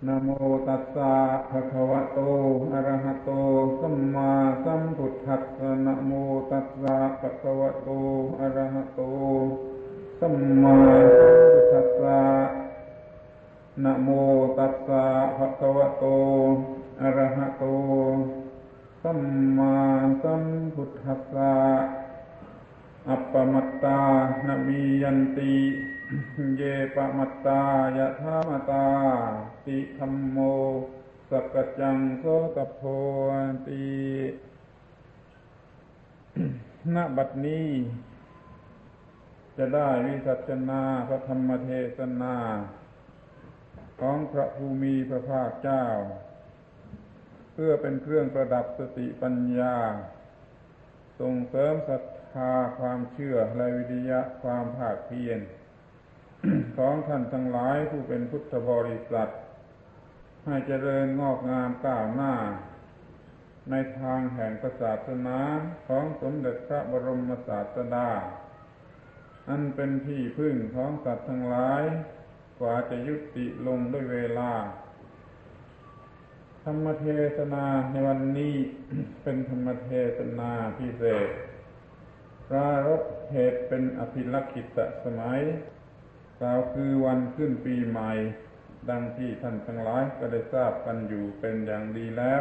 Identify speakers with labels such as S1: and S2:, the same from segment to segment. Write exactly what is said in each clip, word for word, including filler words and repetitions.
S1: นะโมตัสสะภะคะวะโตอะระหะโตสัมมาสัมพุทธัสสะนะโมตัสสะภะคะวะโตอะระหะโตสัมมาสัมพุทธัสสะนะโมตัสสะภะคะวะโตอะระหะโตสัมมาสัมพุทธัสสะอัปปมัตตานะมียันติเยปะมัตตายะธามตาติธัมโมสักจังโสตโพติณบัดนี้จะได้วิสัชนาพระธรรมเทศนาของพระภูมิพระภาคเจ้าเพื่อเป็นเครื่องประดับสติปัญญาส่งเสริมศรัทธาความเชื่อและวิริยะความภาคเพียรของท่านทั้งหลายผู้เป็นพุทธบริษัทให้เจริญงอกงามก้าวหน้าในทางแห่งศาสนาของสมเด็จพระบรมศาสดาอันเป็นที่พึ่งของสัตว์ทั้งหลายกว่าจะยุติลงด้วยเวลาธรรมเทศนาในวันนี้เป็นธรรมเทศนาพิเศษปรารภเหตุเป็นอภิลักขิตสมัยกล่าวคือวันขึ้นปีใหม่ดังที่ท่านทั้งหลายก็ได้ทราบกันอยู่เป็นอย่างดีแล้ว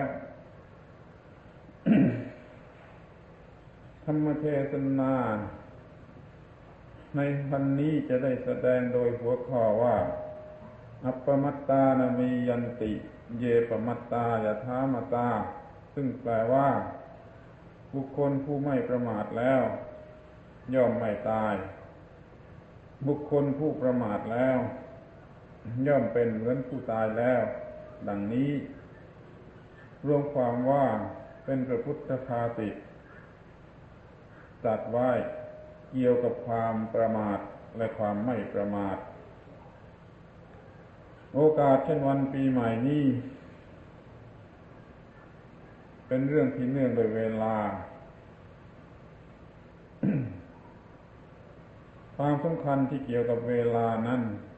S1: ธรรมเทศนาในวันนี้จะได้แสดงโดยหัวข้อว่าอัปปมัตตานะมียันติเยปมัตตายะธามตาซึ่งแปลว่าบุคคลผู้ไม่ประมาทแล้วย่อมไม่ตายบุคคลผู้ประมาทแล้วย่อมเป็นเหมือนผู้ตายแล้วดังนี้รวมความว่าเป็นพระพุทธคติตรัสไว้เกี่ยวกับความประมาทและความไม่ประมาทโอกาสเช่นวันปีใหม่นี้เป็นเรื่องที่เนื่องโดยเวลา ความสำคัญที่เกี่ยวกับเวลานั้น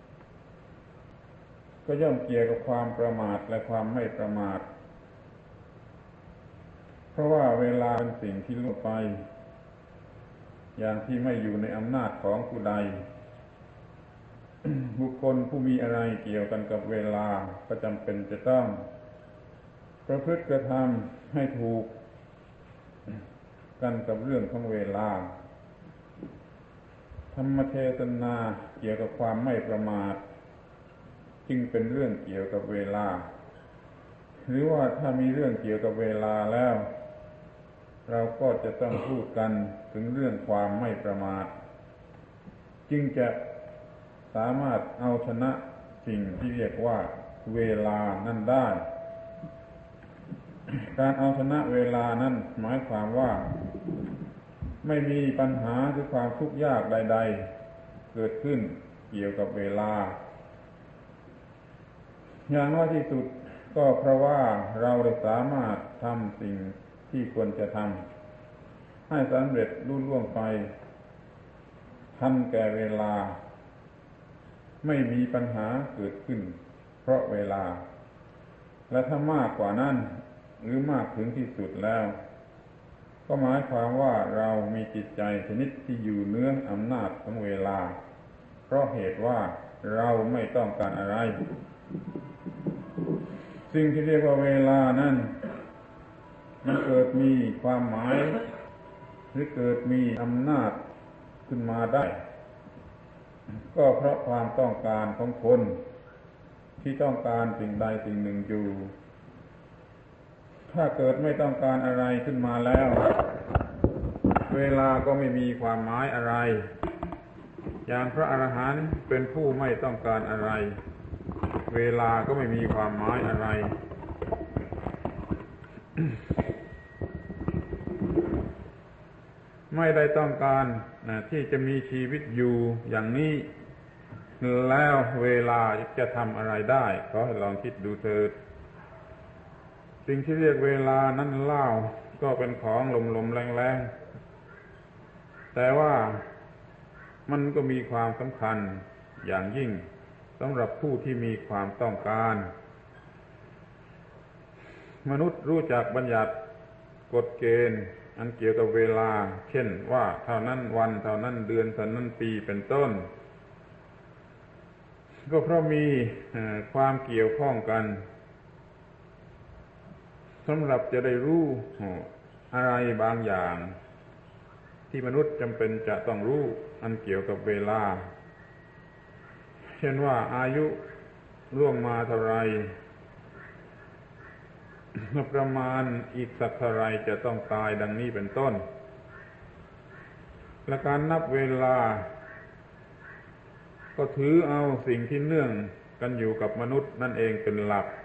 S1: ก็ย่อมเกี่ยวกับความประมาทและความไม่ประมาทเพราะว่าเวลาเป็นสิ่งที่ล่วงไปอย่างที่ไม่อยู่ในอำนาจของผู้ใด บุคคลผู้มีอะไรเกี่ยวกันกับเวลาก็จำเป็นจะต้องประพฤติกระทำให้ถูกกันกับเรื่องของเวลาธรรมเทศนาเกี่ยวกับความไม่ประมาทจึงเป็นเรื่องเกี่ยวกับเวลาหรือว่าถ้ามีเรื่องเกี่ยวกับเวลาแล้วเราก็จะต้องพูดกันถึงเรื่องความไม่ประมาทจึงจะสามารถเอาชนะสิ่งที่เรียกว่าเวลานั้นได้การเอาชนะเวลานั้นหมายความว่าไม่มีปัญหาหรือความทุกข์ยากใดๆเกิดขึ้นเกี่ยวกับเวลาอย่างน้อยที่สุดก็เพราะว่าเราได้สามารถทำสิ่งที่ควรจะทำให้สำเร็จรุ่ล่วงไปทันแก่เวลาไม่มีปัญหาเกิดขึ้นเพราะเวลาและถ้ามากกว่านั้นหรือมากถึงที่สุดแล้วก็หมายความว่าเรามีจิตใจชนิดที่อยู่เหนืออำนาจของเวลาเพราะเหตุว่าเราไม่ต้องการอะไรสิ่งที่เรียกว่าเวลานั้นมันเกิดมีความหมายหรือเกิดมีอำนาจขึ้นมาได้ก็เพราะความต้องการของคนที่ต้องการสิ่งใดสิ่งหนึ่งอยู่ถ้าเกิดไม่ต้องการอะไรขึ้นมาแล้วเวลาก็ไม่มีความหมายอะไรอย่างพระอรหันต์เป็นผู้ไม่ต้องการอะไรเวลาก็ไม่มีความหมายอะไร ไม่ได้ต้องการนะที่จะมีชีวิตอยู่อย่างนี้แล้วเวลาจะทำอะไรได้ขอให้ลองคิดดูเถิดสิ่งที่เรียกเวลานั้นเล่าก็เป็นของลมๆแรงๆแต่ว่ามันก็มีความสำคัญอย่างยิ่งสำหรับผู้ที่มีความต้องการมนุษย์รู้จักบัญญัติกฎเกณฑ์อันเกี่ยวกับเวลาเช่นว่าเท่านั้นวันเท่านั้นเดือนเท่านั้นปีเป็นต้นก็เพราะมีความเกี่ยวข้องกันสำหรับจะได้รู้อะไรบางอย่างที่มนุษย์จำเป็นจะต้องรู้อันเกี่ยวกับเวลาเช่นว่าอายุล่วงมาเท่าไรประมาณอีกสักเท่าไรจะต้องตายดังนี้เป็นต้นและการนับเวลาก็ถือเอาสิ่งที่เนื่องกันอยู่กับมนุษย์นั่นเองเป็นหลัก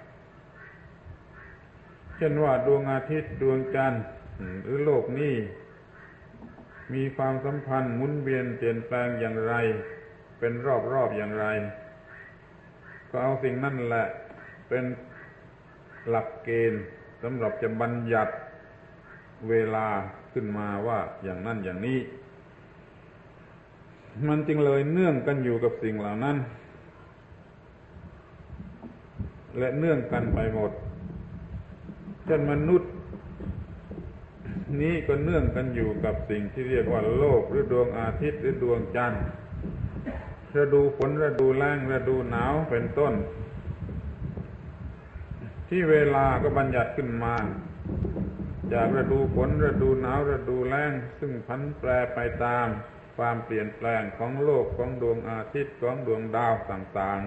S1: เช่นว่าดวงอาทิตย์ดวงจันทร์หรือโลกนี้มีความสัมพันธ์หมุนเวียนเปลี่ยนแปลงอย่างไรเป็นรอบๆอย่างไรก็เอาสิ่งนั่นแหละเป็นหลักเกณฑ์สำหรับจะบัญญัติเวลาขึ้นมาว่าอย่างนั้นอย่างนี้มันจึงเลยเนื่องกันอยู่กับสิ่งเหล่านั้นและเนื่องกันไปหมดเช่นมนุษย์นี้ก็เนื่องกันอยู่กับสิ่งที่เรียกว่าโลกหรือดวงอาทิตย์หรือดวงจันทร์ฤดูฝนฤดูแล้งฤดูหนาวเป็นต้นที่เวลาก็บัญญัติขึ้นมาจากฤดูฝนฤดูหนาวฤดูแล้งซึ่งผันแปรไปตามความเปลี่ยนแปลงของโลกของดวงอาทิตย์ของดวงดาวต่าง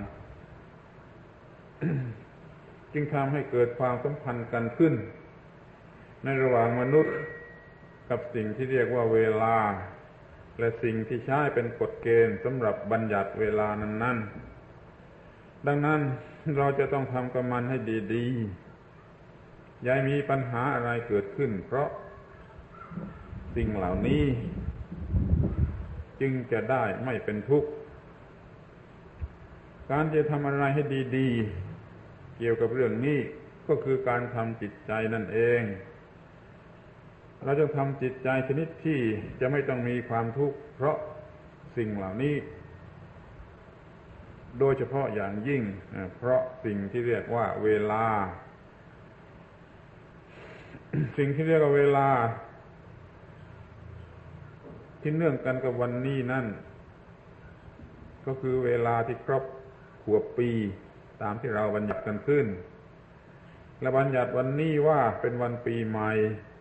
S1: ๆ จึงทำให้เกิดความสัมพันธ์กันขึ้นในระหว่างมนุษย์กับสิ่งที่เรียกว่าเวลาและสิ่งที่ใช้เป็นกฎเกณฑ์สำหรับบัญญัติเวลานั้นๆดังนั้นเราจะต้องทำกับมันให้ดีๆอย่ามีปัญหาอะไรเกิดขึ้นเพราะสิ่งเหล่านี้จึงจะได้ไม่เป็นทุกข์การจะทำอะไรให้ดีๆเกี่ยวกับเรื่องนี้ก็คือการทำจิตใจนั่นเองเราจะทำจิตใจชนิดที่จะไม่ต้องมีความทุกข์เพราะสิ่งเหล่านี้โดยเฉพาะอย่างยิ่งเพราะสิ่งที่เรียกว่าเวลา สิ่งที่เรียกว่าเวลาที่เนื่องกันกับวันนี้นั่นก็คือเวลาที่ครบขวบปีตามที่เราบัญญัติกันขึ้นและบัญญัติวันนี้ว่าเป็นวันปีใหม่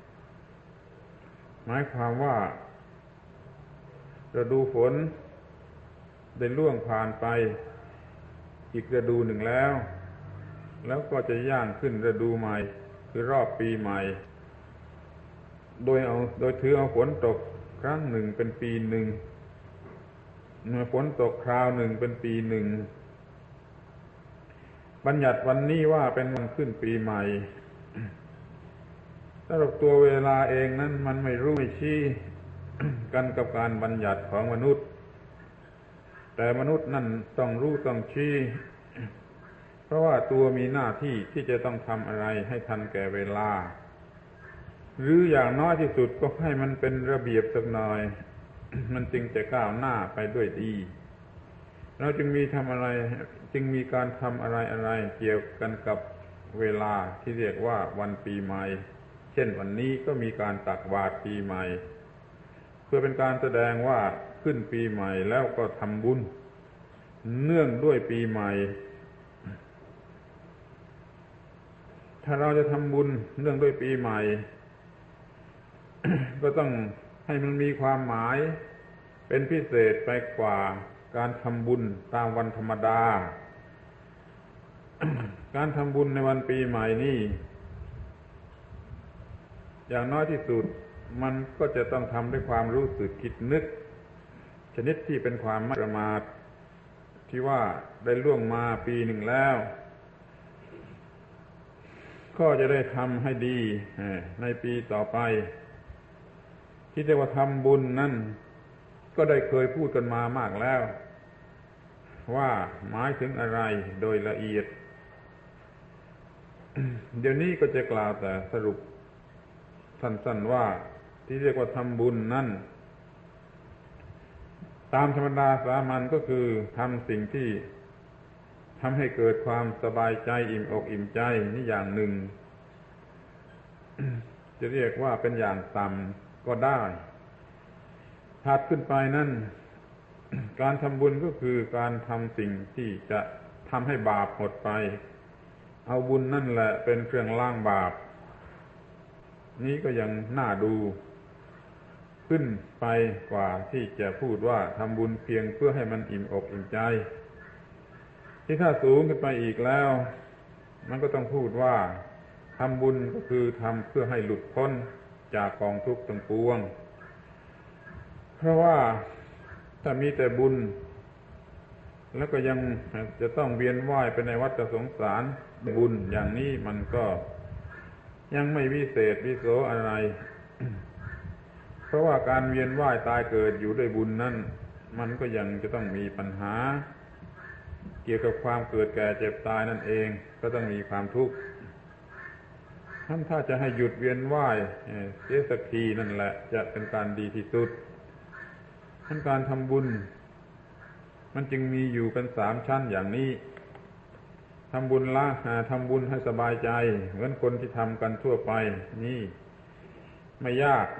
S1: หมายความว่าฤดูฝนได้ล่วงผ่านไปอีกฤดูหนึ่งแล้วแล้วก็จะย่างขึ้นฤดูใหม่คือรอบปีใหม่โดยเอาโดยถือเอาฝนตกครั้งหนึ่งเป็นปีหนึ่งเมื่อฝนตกคราวหนึ่งเป็นปีหนึ่งบัญญัติวันนี้ว่าเป็นวันขึ้นปีใหม่สำหรับตัวเวลาเองนั้นมันไม่รู้ไม่ชี้ กันกับการบัญญัติของมนุษย์แต่มนุษย์นั่นต้องรู้ต้องชี้เพราะว่าตัวมีหน้าที่ที่จะต้องทำอะไรให้ทันแก่เวลาหรืออย่างน้อยที่สุดก็ให้มันเป็นระเบียบสักหน่อย มันจึงจะก้าวหน้าไปด้วยดีเราจึงมีทำอะไรจึงมีการทำอะไรอะไรเกี่ยวกันกับเวลาที่เรียกว่าวันปีใหม่เช่นวันนี้ก็มีการตักบาตรปีใหม่เพื่อเป็นการแสดงว่าขึ้นปีใหม่แล้วก็ทำบุญเนื่องด้วยปีใหม่ถ้าเราจะทำบุญเนื่องด้วยปีใหม่ ก็ต้องให้มันมีความหมายเป็นพิเศษไปกว่าการทำบุญตามวันธรรมดา การทำบุญในวันปีใหม่นี่อย่างน้อยที่สุดมันก็จะต้องทำด้วยความรู้สึกคิดนึกชนิดที่เป็นความไม่ประมาทที่ว่าได้ล่วงมาปีหนึ่งแล้วก็จะได้ทำให้ดีในปีต่อไปที่เรียกว่าทำบุญนั่นก็ได้เคยพูดกันมามากแล้วว่าหมายถึงอะไรโดยละเอียด เดี๋ยวนี้ก็จะกล่าวแต่สรุปสั้นๆว่าที่เรียกว่าทำบุญนั่นตามธรรมดาสามัญก็คือทำสิ่งที่ทำให้เกิดความสบายใจอิ่มอกอิ่มใจนี่อย่างหนึ่งจะเรียกว่าเป็นอย่างต่ำก็ได้ถัดขึ้นไปนั่นการทำบุญก็คือการทำสิ่งที่จะทำให้บาปหมดไปเอาบุญนั่นแหละเป็นเครื่องล้างบาปนี้ก็ยังน่าดูขึ้นไปกว่าที่จะพูดว่าทำบุญเพียงเพื่อให้มันอิ่มอกอิ่มใจที่ถ้าสูงขึ้นไปอีกแล้วมันก็ต้องพูดว่าทำบุญก็คือทำเพื่อให้หลุดพ้นจากกองทุกข์ทั้งปวงเพราะว่าถ้ามีแต่บุญแล้วก็ยังจะต้องเวียนว่ายไปในวัฏสงสารบุญอย่างนี้มันก็ยังไม่วิเศษวิโสอะไร เพราะว่าการเวียนว่ายตายเกิดอยู่ด้วยบุญนั้นมันก็ยังจะต้องมีปัญหาเกี่ยวกับความเกิดแก่เจ็บตายนั่นเองก็ต้องมีความทุกข์ท่านถ้าจะให้หยุดเวียนว่ายเสียสักทีนั่นแหละจะเป็นการดีที่สุดท่านการทำบุญมันจึงมีอยู่เป็นสามชั้นอย่างนี้ทำบุญละทำบุญให้สบายใจเหมือนคนที่ทำกันทั่วไปนี่ไม่ยาก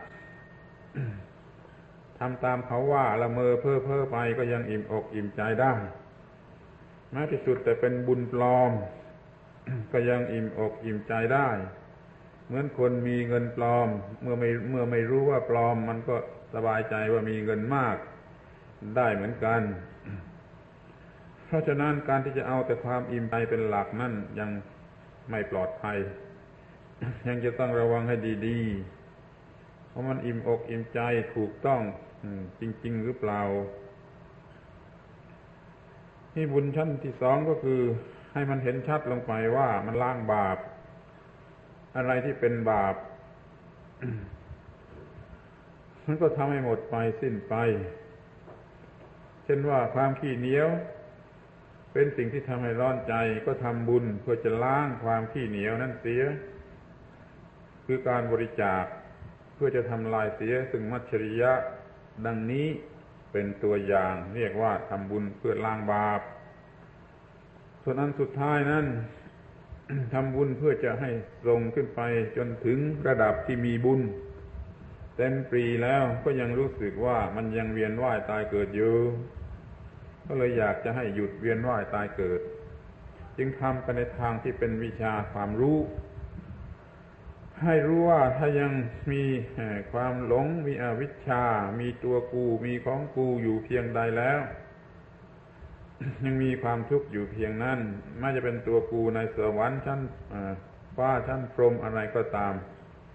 S1: ทำตามเขาว่าละเมอเพ้อเพ้อไปก็ยังอิ่มอกอิ่มใจได้แม้ที่สุดแต่เป็นบุญปลอม ก็ยังอิ่มอกอิ่มใจได้เหมือนคนมีเงินปลอมเมื่อไม่เมื่อไม่รู้ว่าปลอมมันก็สบายใจว่ามีเงินมากได้เหมือนกันเพราะฉะนั้นการที่จะเอาแต่ความอิ่มใจเป็นหลักนั่นยังไม่ปลอดภัย ยังจะต้องระวังให้ดีๆเพราะมันอิ่มอกอิ่มใจถูกต้องจริงๆหรือเปล่าที่บุญชั้นที่สองก็คือให้มันเห็นชัดลงไปว่ามันล้างบาปอะไรที่เป็นบาป มันก็ทำให้หมดไปสิ้นไปเช่นว่าความขี้เหนียวเป็นสิ่งที่ทำให้ร้อนใจก็ทำบุญเพื่อจะล้างความขี้เหนียวนั้นเสียคือการบริจาคเพื่อจะทำลายเสียซึ่งมัจฉริยะดังนี้เป็นตัวอย่างเรียกว่าทำบุญเพื่อล้างบาปส่วนอันสุดท้ายนั้น ทำบุญเพื่อจะให้ทรงขึ้นไปจนถึงระดับที่มีบุญเต็มปรีแล้วก็ยังรู้สึกว่ามันยังเวียนว่ายตายเกิดอยู่ก็เลยอยากจะให้หยุดเวียนว่ายตายเกิดจึงทำไปในทางที่เป็นวิชาความรู้ให้รู้ว่าถ้ายังมีความหลงมีอวิชชามีตัวกูมีของกูอยู่เพียงใดแล้ว ยังมีความทุกข์อยู่เพียงนั้นไม่จะเป็นตัวกูในสวรรค์ชั้นฟ้าชั้นพรหมอะไรก็ตาม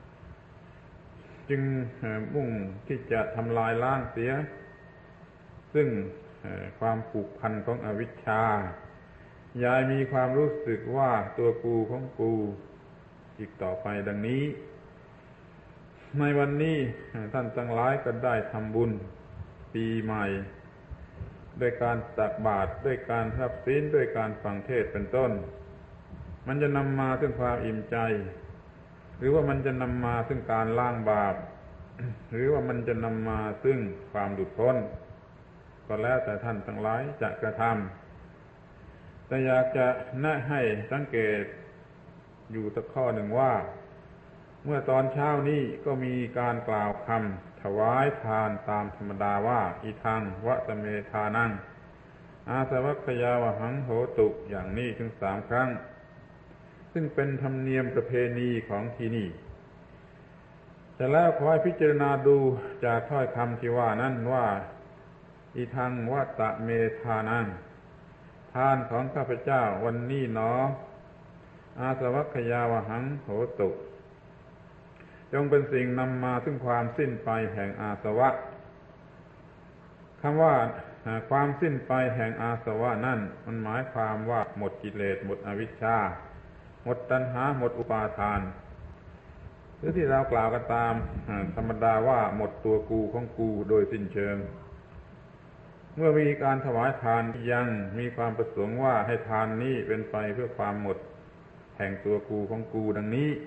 S1: จึงมุ่งที่จะทำลายล้างเสียซึ่งความผูกพันของอวิชชาอย่ามีความรู้สึกว่าตัวกูของกูอีกต่อไปดังนี้ในวันนี้ท่านทั้งหลายก็ได้ทำบุญปีใหม่ด้วยการตักบาตรด้วยการรับศีลด้วยการฟังเทศน์เป็นต้นมันจะนำมาซึ่งความอิ่มใจหรือว่ามันจะนำมาซึ่งการล้างบาปหรือว่ามันจะนำมาซึ่งความหลุดพ้นก็แล้วแต่ท่านทั้งหลายจะกระทำแต่อยากจะแนะให้สังเกตอยู่สักข้อหนึ่งว่าเมื่อตอนเช้านี้ก็มีการกล่าวคำถวายทานตามธรรมดาว่าอิทังวะสเมทานังอาสวัคยาวหังโหตุอย่างนี้ถึงสามครั้งซึ่งเป็นธรรมเนียมประเพณีของที่นี่แต่แล้วขอให้พิจารณาดูจากถ้อยคำที่ว่านั้นว่าอิทังวัตเมทานังทานของข้าพเจ้าวันนี้หนออาสวัคยาวหังโหตุจงเป็นสิ่งนำมาซึ่งความสิ้นไปแห่งอาสวะคำว่าความสิ้นไปแห่งอาสวะนั่นมันหมายความว่าหมดกิเลสหมดอวิชชาหมดตัณหาหมดอุปาทานหรือที่เรากล่าวกันตามธรรมดาว่าหมดตัวกูของกูโดยสิ้นเชิงเมื่อมีการถวายทานยังมีความประสงค์ว่าให้ทานนี้เป็นไปเพื่อความหมดแห่งตัวกูของกูดังนี้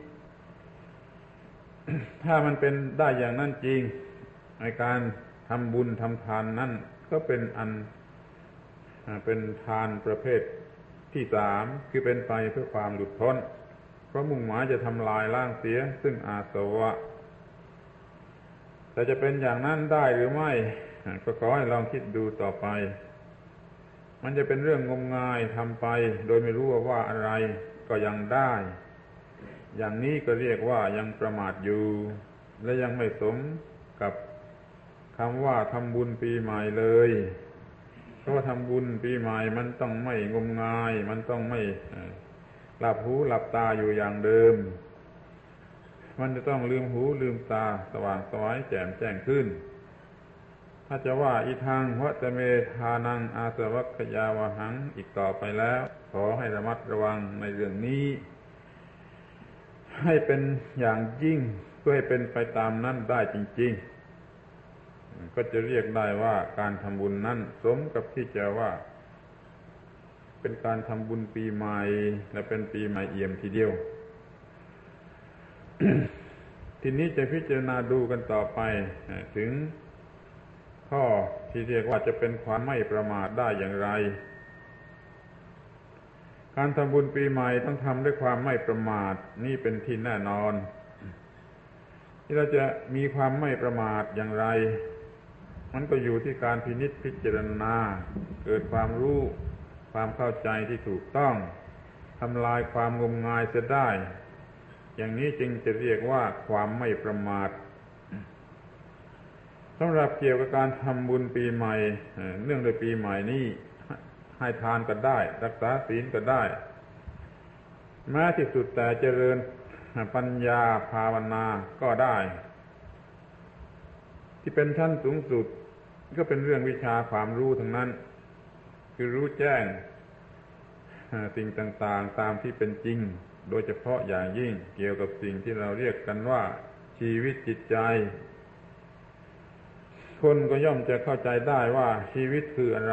S1: ถ้ามันเป็นได้อย่างนั้นจริงในการทำบุญทำทานนั้นก็เป็นอันเป็นทานประเภทที่สามคือเป็นไปเพื่อความหลุดพ้นเพราะมุ่งหมายจะทำลายล้างเสียซึ่งอาสวะแต่จะเป็นอย่างนั้นได้หรือไม่ก็ขอให้ลองคิดดูต่อไปมันจะเป็นเรื่องงมงายทำไปโดยไม่รู้ว่าว่าอะไรก็ยังได้อย่างนี้ก็เรียกว่ายังประมาทอยู่และยังไม่สมกับคำว่าทำบุญปีใหม่เลยเพราะว่าทำบุญปีใหม่มันต้องไม่งมงายมันต้องไม่หลับหูหลับตาอยู่อย่างเดิมมันจะต้องลืมหูลืมตาสว่างไสวแจ่มแจ้งขึ้นถ้าจะว่าอีทางวะตะเมทานังอาสวัคยาวหังอีกต่อไปแล้วขอให้ระมัดระวังในเรื่องนี้ให้เป็นอย่างยิ่งเพื่อให้เป็นไปตามนั้นได้จริงๆก็จะเรียกได้ว่าการทำบุญนั้นสมกับที่จะว่าเป็นการทำบุญปีใหม่และเป็นปีใหม่เอี่ยมทีเดียว ทีนี้จะพิจารณาดูกันต่อไปถึงข้อที่เรียกว่าจะเป็นความไม่ประมาทได้อย่างไรการทำบุญปีใหม่ต้องทำด้วยความไม่ประมาทนี่เป็นที่แน่นอนที่เราจะมีความไม่ประมาทอย่างไรมันก็อยู่ที่การพินิจพิจารณาเกิดความรู้ความเข้าใจที่ถูกต้องทำลายความงมงายเสียได้อย่างนี้จึงจะเรียกว่าความไม่ประมาทสำหรับเกี่ยวกับการทำบุญปีใหม่เนื่องด้วยปีใหม่นี้ให้ทานก็ได้รักษาศีลก็ได้แม้ที่สุดแต่เจริญปัญญาภาวนาก็ได้ที่เป็นชั้นสูงสุดก็เป็นเรื่องวิชาความรู้ทั้งนั้นคือรู้แจ้งสิ่งต่างๆตามที่เป็นจริงโดยเฉพาะอย่างยิ่งเกี่ยวกับสิ่งที่เราเรียกกันว่าชีวิตจิตใจคนก็ย่อมจะเข้าใจได้ว่าชีวิตคืออะไร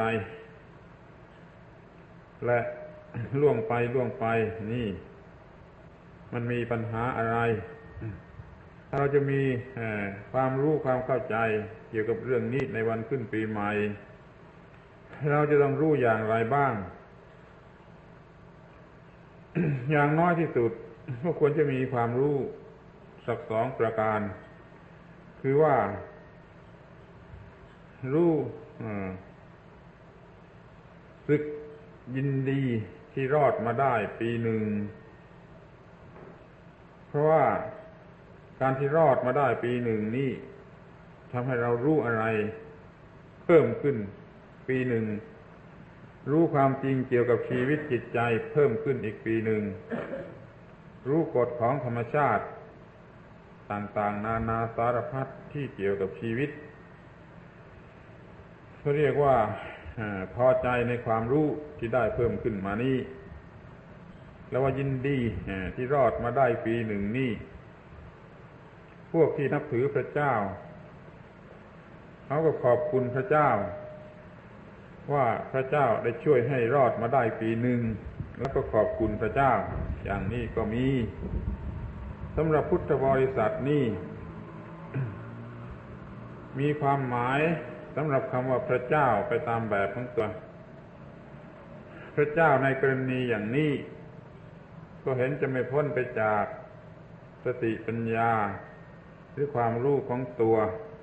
S1: และล่วงไปล่วงไปนี่มันมีปัญหาอะไรถ้าเราจะมีความรู้ความเข้าใจเกี่ยวกับเรื่องนี้ในวันขึ้นปีใหม่เราจะต้องรู้อย่างไรบ้าง อย่างน้อยที่สุดก็ควรจะมีความรู้สักสองประการคือว่ารู้สึกยินดีที่รอดมาได้ปีหนึ่งเพราะว่าการที่รอดมาได้ปีหนึ่งนี่ทำให้เรารู้อะไรเพิ่มขึ้นปีหนึ่งรู้ความจริงเกี่ยวกับชีวิตจิตใจเพิ่มขึ้นอีกปีหนึ่งรู้กฎของธรรมชาติต่างๆนานาสารพัดที่เกี่ยวกับชีวิตเขาเรียกว่าพอใจในความรู้ที่ได้เพิ่มขึ้นมานี้แล้วว่ายินดีที่รอดมาได้ปีหนึ่งนี่พวกที่นับถือพระเจ้าเขาก็ขอบคุณพระเจ้าว่าพระเจ้าได้ช่วยให้รอดมาได้ปีหนึ่งแล้วก็ขอบคุณพระเจ้าอย่างนี้ก็มีสำหรับพุทธบริษัทนี่ มีความหมายสำหรับคำว่าพระเจ้าไปตามแบบของตัวพระเจ้าในกรณีอย่างนี้ก็เห็นจะไม่พ้นไปจากสติปัญญาหรือความรู้ของตัว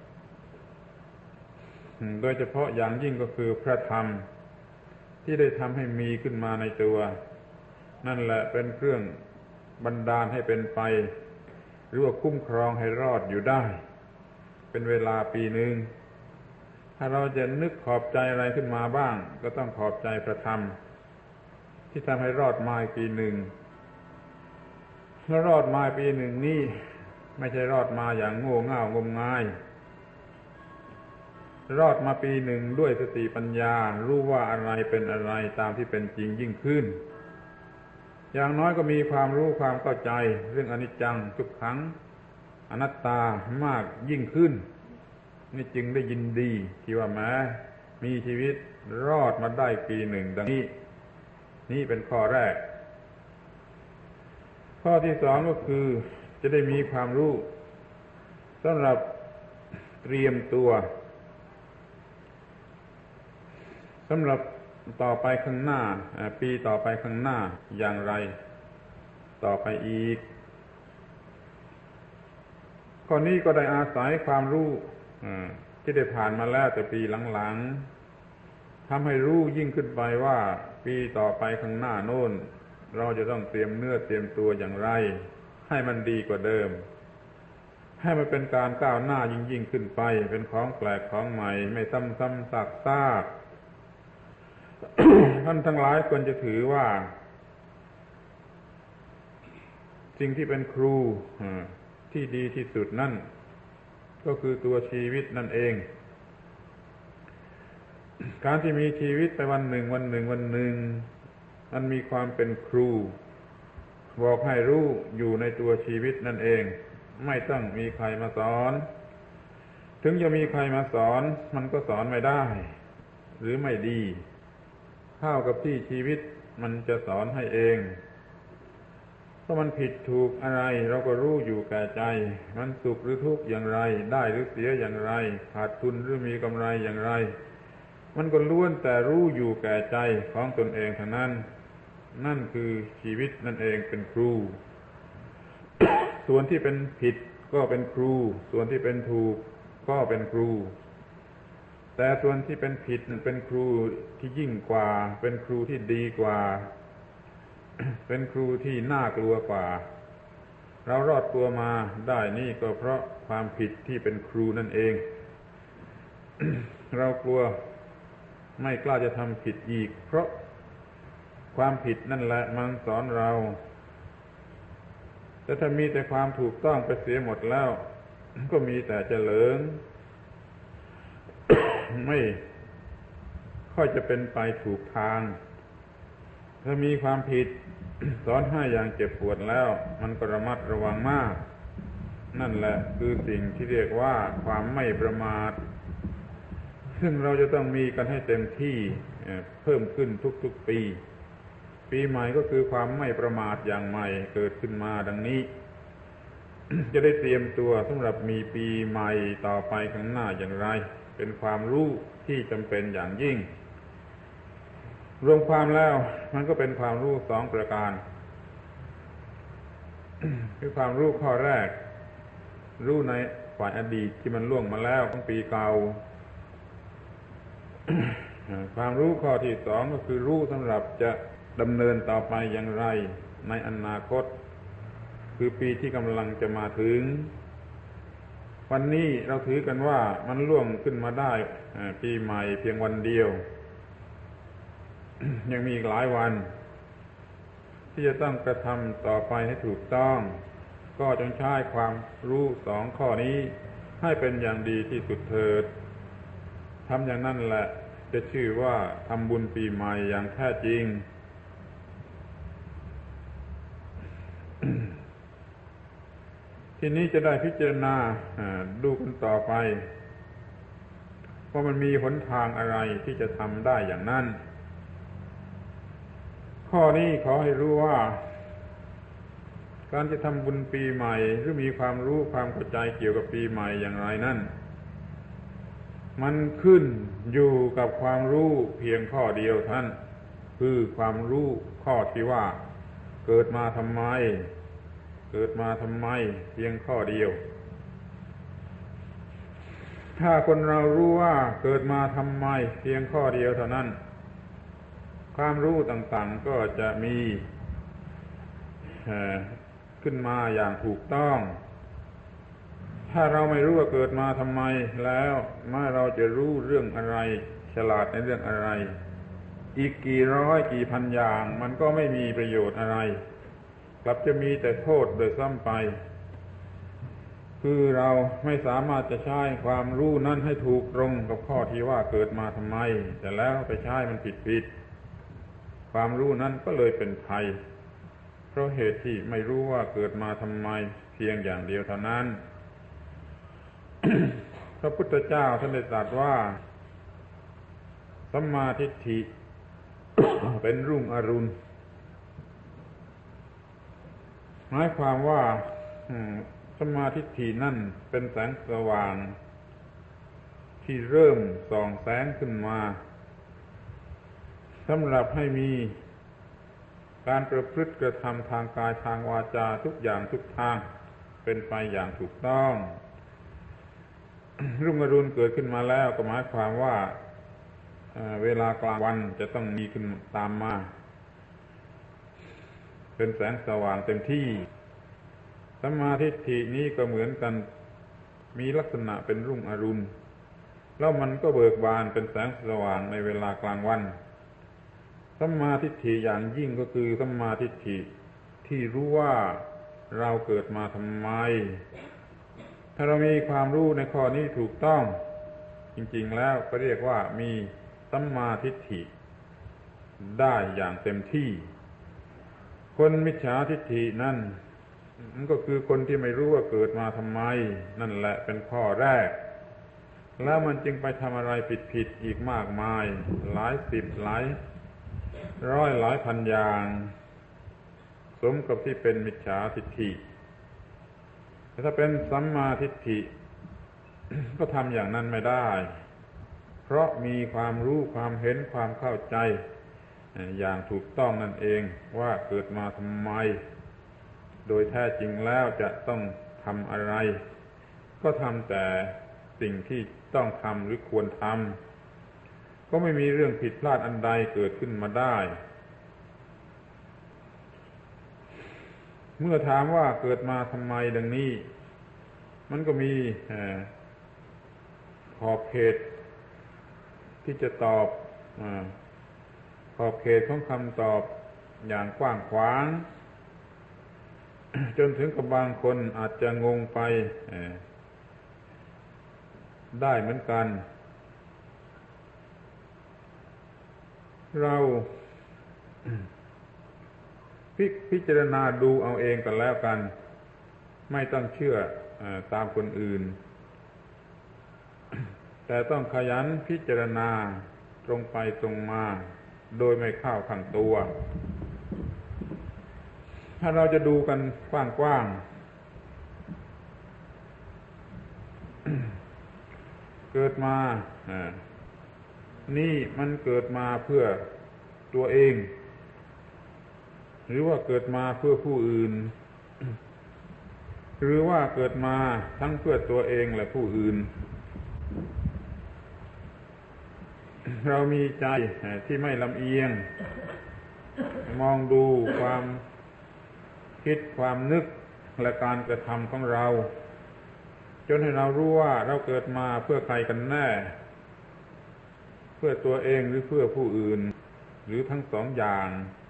S1: โดยเฉพาะอย่างยิ่งก็คือพระธรรมที่ได้ทำให้มีขึ้นมาในตัวนั่นแหละเป็นเครื่องบันดาลให้เป็นไปหรือว่าคุ้มครองให้รอดอยู่ได้เป็นเวลาปีหนึ่งถ้าเราจะนึกขอบใจอะไรขึ้นมาบ้างก็ต้องขอบใจพระธรรมที่ทำให้รอดมาปีหนึ่งแล้วรอดมาปีหนึ่งนี่ไม่ใช่รอดมาอย่างโง่เง่างมงายรอดมาปีหนึ่งด้วยสติปัญญารู้ว่าอะไรเป็นอะไรตามที่เป็นจริงยิ่งขึ้นอย่างน้อยก็มีความรู้ความเข้าใจเรื่องอนิจจังทุกขังอนัตตามากยิ่งขึ้นนี่จึงได้ยินดีที่ว่าแม้มีชีวิตรอดมาได้ปีหนึ่งดังนี้นี่เป็นข้อแรกข้อที่สองก็คือจะได้มีความรู้สำหรับเตรียมตัวสำหรับต่อไปข้างหน้าปีต่อไปข้างหน้าอย่างไรต่อไปอีกข้อนี้ก็ได้อาศัยความรู้ที่ได้ผ่านมาแล้วแต่ปีหลังๆทำให้รู้ยิ่งขึ้นไปว่าปีต่อไปข้างหน้าโน้นเราจะต้องเตรียมเนื้อเตรียมตัวอย่างไรให้มันดีกว่าเดิมให้มันเป็นการก้าวหน้ายิ่งยิ่งขึ้นไปเป็นของแปลกของใหม่ไม่ซ้ำซ้ำซากซาก ท่านทั้งหลายควรจะถือว่าสิ่งที่เป็นครูที่ดีที่สุดนั่นก็คือตัวชีวิตนั่นเองการที่มีชีวิตไปวันหนึ่งวันหนึ่งวันหนึ่งมันมีความเป็นครูบอกให้รู้อยู่ในตัวชีวิตนั่นเองไม่ต้องมีใครมาสอนถึงจะมีใครมาสอนมันก็สอนไม่ได้หรือไม่ดีเท่ากับที่ชีวิตมันจะสอนให้เองถ้ามันผิดถูกอะไรเราก็รู้อยู่แก่ใจมันสุขหรือทุกข์อย่างไรได้หรือเสียอย่างไรขาดทุนหรือมีกำไรอย่างไรมันก็ล้วนแต่รู้อยู่แก่ใจของตนเองเท่านั้นนั่นคือชีวิตนั่นเองเป็นครู ส่วนที่เป็นผิดก็เป็นครูส่วนที่เป็นถูกก็เป็นครูแต่ส่วนที่เป็นผิดเป็นครูที่ยิ่งกว่าเป็นครูที่ดีกว่า เป็นครูที่น่ากลัวกว่าเรารอดตัวมาได้นี่ก็เพราะความผิดที่เป็นครูนั่นเอง เรากลัวไม่กล้าจะทำผิดอีกเพราะความผิดนั่นแหละมันสอนเราแต่ถ้ามีแต่ความถูกต้องไปเสียหมดแล้ว ก็มีแต่เจริญ ไม่ค่อยจะเป็นไปถูกทางถ้ามีความผิด สอนให้อย่างเจ็บปวดแล้วมันก็ระมัดระวังมากนั่นแหละคือสิ่งที่เรียกว่าความไม่ประมาทซึ่งเราจะต้องมีกันให้เต็มที่เพิ่มขึ้นทุกๆปีปีใหม่ก็คือความไม่ประมาทอย่างใหม่เกิดขึ้นมาดังนี้ จะได้เตรียมตัวสำหรับมีปีใหม่ต่อไปข้างหน้าอย่างไรเป็นความรู้ที่จำเป็นอย่างยิ่งรวมความแล้วมันก็เป็นความรู้สองประการ คือความรู้ข้อแรกรู้ในฝ่ายอดีตที่มันล่วงมาแล้วของปีเก่า ความรู้ข้อที่สองก็คือรู้สำหรับจะดำเนินต่อไปอย่างไรในอนาคตคือปีที่กำลังจะมาถึงวันนี้เราถือกันว่ามันล่วงขึ้นมาได้ปีใหม่เพียงวันเดียว ยังมีอีกหลายวันที่จะต้องกระทำต่อไปให้ถูกต้องก็จงใช้ความรู้สองข้อนี้ให้เป็นอย่างดีที่สุดเถิดทำอย่างนั้นแหละจะชื่อว่าทำบุญปีใหม่อย่างแท้จริง ทีนี้จะได้พิจารณาดูกันต่อไปว่ามันมีหนทางอะไรที่จะทำได้อย่างนั้นข้อนี้ขอให้รู้ว่าการจะทำบุญปีใหม่หรือมีความรู้ความเข้าใจเกี่ยวกับปีใหม่อย่างไรนั้นมันขึ้นอยู่กับความรู้เพียงข้อเดียวท่านคือความรู้ข้อที่ว่าเกิดมาทำไมเกิดมาทำไมเพียงข้อเดียวถ้าคนเรารู้ว่าเกิดมาทำไมเพียงข้อเดียวเท่านั้นความรู้ต่างๆก็จะมีขึ้นมาอย่างถูกต้องถ้าเราไม่รู้ว่าเกิดมาทำไมแล้วเมื่อเราจะรู้เรื่องอะไรฉลาดในเรื่องอะไรอีกกี่ร้อยกี่พันอย่างมันก็ไม่มีประโยชน์อะไรกลับจะมีแต่โทษโดยซ้ำไปคือเราไม่สามารถจะใช้ความรู้นั้นให้ถูกตรงกับข้อที่ว่าเกิดมาทำไมแต่แล้วไปใช้มันผิดๆความรู้นั้นก็เลยเป็นภัยเพราะเหตุที่ไม่รู้ว่าเกิดมาทำไมเพียงอย่างเดียวเท่านั้น พระพุทธเจ้าท่านได้ตรัสว่าสัมมาทิฏฐิ เป็นรุ่งอรุณหมายความว่าสัมมาทิฏฐินั่นเป็นแสงสว่างที่เริ่มส่องแสงขึ้นมาสำหรับให้มีการประพฤติกระทำทางกายทางวาจาทุกอย่างทุกทางเป็นไปอย่างถูกต้อง รุ่งอรุณเกิดขึ้นมาแล้วก็หมายความว่าเวลากลางวันจะต้องมีขึ้นตามมาเป็นแสงสว่างเต็มที่สัมมาทิฏฐินี้ก็เหมือนกันมีลักษณะเป็นรุ่งอรุณแล้วมันก็เบิกบานเป็นแสงสว่างในเวลากลางวันสัมมาทิฏฐิอย่างยิ่งก็คือสัมมาทิฏฐิที่รู้ว่าเราเกิดมาทำไมถ้าเรามีความรู้ในข้อนี้ถูกต้องจริงๆแล้วก็เรียกว่ามีสัมมาทิฏฐิได้อย่างเต็มที่คนมิจฉาทิฏฐินั่นมันก็คือคนที่ไม่รู้ว่าเกิดมาทำไมนั่นแหละเป็นข้อแรกแล้วมันจึงไปทำอะไรผิดๆอีกมากมายหลายสิบหลายร้อยหลายพันอย่างสมกับที่เป็นมิจฉาทิฏฐิแต่ถ้าเป็นสัมมาทิฏฐิ ก็ทำอย่างนั้นไม่ได้เพราะมีความรู้ความเห็นความเข้าใจอย่างถูกต้องนั่นเองว่าเกิดมาทำไมโดยแท้จริงแล้วจะต้องทำอะไรก็ทำแต่สิ่งที่ต้องทำหรือควรทำก็ไม่มีเรื่องผิดพลาดอันใดเกิดขึ้นมาได้เมื่อถามว่าเกิดมาทำไมดังนี้มันก็มีขอบเขตที่จะตอบขอบเขตของคำตอบอย่างกว้างขวางจนถึงกับบางคนอาจจะงงไปได้เหมือนกันเราพิพิจารณาดูเอาเองกันแล้วกันไม่ต้องเชื่อตามคนอื่นแต่ต้องขยันพิจารณาตรงไปตรงมาโดยไม่เข้าข้างตัวถ้าเราจะดูกันกว้างๆ เกิดมานี่มันเกิดมาเพื่อตัวเองหรือว่าเกิดมาเพื่อผู้อื่นหรือว่าเกิดมาทั้งเพื่อตัวเองและผู้อื่นเรามีใจที่ไม่ลำเอียงมองดูความคิดความนึกและการกระทำของเราจนให้เรารู้ว่าเราเกิดมาเพื่อใครกันแน่เพื่อตัวเองหรือเพื่อผู้อื่นหรือทั้งสองอย่าง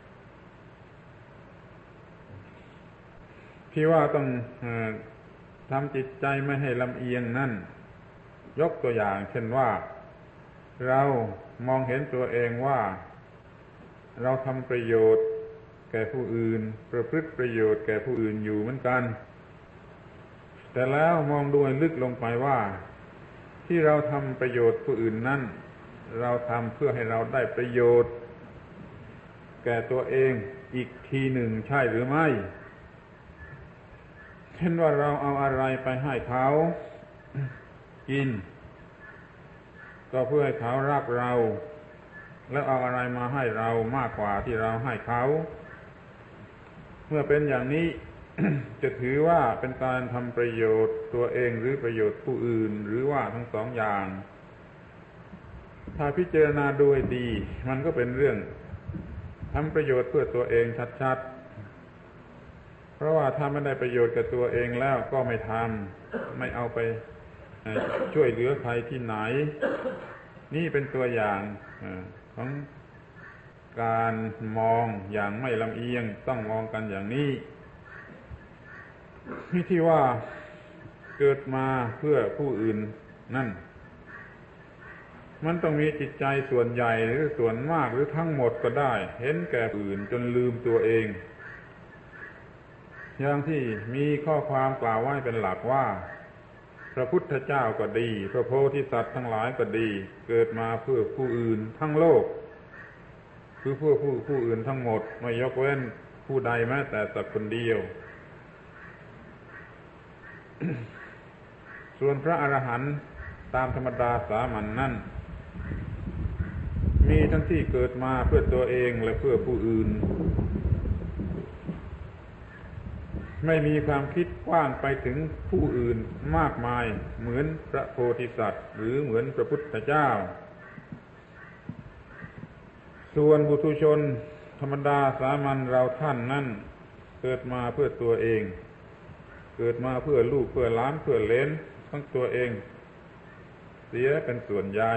S1: ที่ว่าต้องทำจิตใจไม่ให้ลำเอียงนั่นยกตัวอย่างเช่นว่าเรามองเห็นตัวเองว่าเราทำประโยชน์แก่ผู้อื่นประพฤติประโยชน์แก่ผู้อื่นอยู่เหมือนกันแต่แล้วมองดูให้ลึกลงไปว่าที่เราทำประโยชน์ผู้อื่นนั้นเราทำเพื่อให้เราได้ประโยชน์แก่ตัวเองอีกทีหนึ่งใช่หรือไม่เช่นว่าเราเอาอะไรไปให้เขากินก็เพื่อให้เขารักเราแล้วเอาอะไรมาให้เรามากกว่าที่เราให้เขาเมื่อเป็นอย่างนี้ จะถือว่าเป็นการทำประโยชน์ตัวเองหรือประโยชน์ผู้อื่นหรือว่าทั้งสองอย่างถ้าพิจารณาดูให้ดีมันก็เป็นเรื่องทำประโยชน์เพื่อตัวเองชัดๆเพราะว่าถ้าไม่ได้ประโยชน์กับตัวเองแล้วก็ไม่ทำไม่เอาไปช่วยเหลือใครที่ไหนนี่เป็นตัวอย่างของการมองอย่างไม่ลำเอียงต้องมองกันอย่างนี้ที่ที่ว่าเกิดมาเพื่อผู้อื่นนั่นมันต้องมีจิตใจส่วนใหญ่หรือส่วนมากหรือทั้งหมดก็ได้เห็นแก่ผู้อื่นจนลืมตัวเองอย่างที่มีข้อความกล่าวไว้เป็นหลักว่าพระพุทธเจ้าก็ดีพระโพธิสัตว์ทั้งหลายก็ดีเกิดมาเพื่อผู้อื่นทั้งโลกคือเพื่อผู้ผู้อื่นทั้งหมดไม่ยกเว้นผู้ใดแม้แต่สักคนเดียว ส่วนพระอรหันต์ตามธรรมดาสามัญ น, นั่นมีทั้งที่เกิดมาเพื่อตัวเองและเพื่อผู้อื่นไม่มีความคิดกว้างไปถึงผู้อื่นมากมายเหมือนพระโพธิสัตว์หรือเหมือนพระพุทธเจ้าส่วนบุถุชนธรรมดาสามัญเราท่านนั้นเกิดมาเพื่อตัวเองเกิดมาเพื่อลูกเพื่อหลานเพื่อเหลนของตัวเองเสียเป็นส่วนใหญ่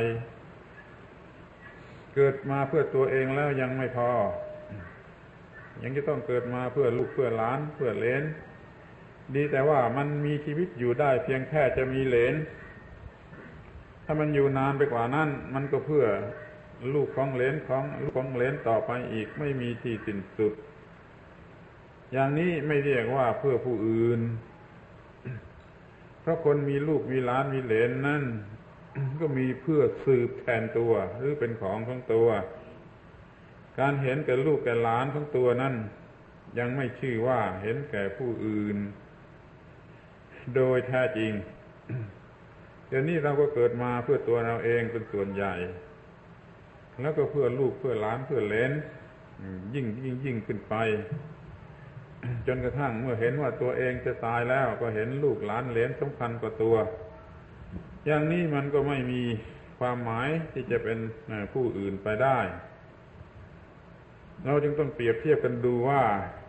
S1: เกิดมาเพื่อตัวเองแล้วยังไม่พอยังจะต้องเกิดมาเพื่อลูกเพื่อหลานเพื่อเหลนดีแต่ว่ามันมีชีวิตอยู่ได้เพียงแค่จะมีเหลนถ้ามันอยู่นานไปกว่านั้นมันก็เพื่อลูกของเหลนของลูกของเหลนต่อไปอีกไม่มีที่สิ้นสุดอย่างนี้ไม่เรียกว่าเพื่อผู้อื่นเพราะคนมีลูกมีหลานมีเหลนนั่นก็มีเพื่อสืบแทนตัวหรือเป็นของของตัวการเห็นแก่ลูกแก่หลานของตัวนั้นยังไม่ชื่อว่าเห็นแก่ผู้อื่นโดยแท้จริงเดี๋ยวนี้เราก็เกิดมาเพื่อตัวเราเองเป็นส่วนใหญ่แล้วก็เพื่อลูกเพื่อหลานเพื่อเหลนยิ่งยิ่งยิ่งขึ้นไปจนกระทั่งเมื่อเห็นว่าตัวเองจะตายแล้วก็เห็นลูกหลานเหลนสำคัญกว่าตัวอย่างนี้มันก็ไม่มีความหมายที่จะเป็นผู้อื่นไปได้เราจึงต้องเปรียบเทียบกันดูว่า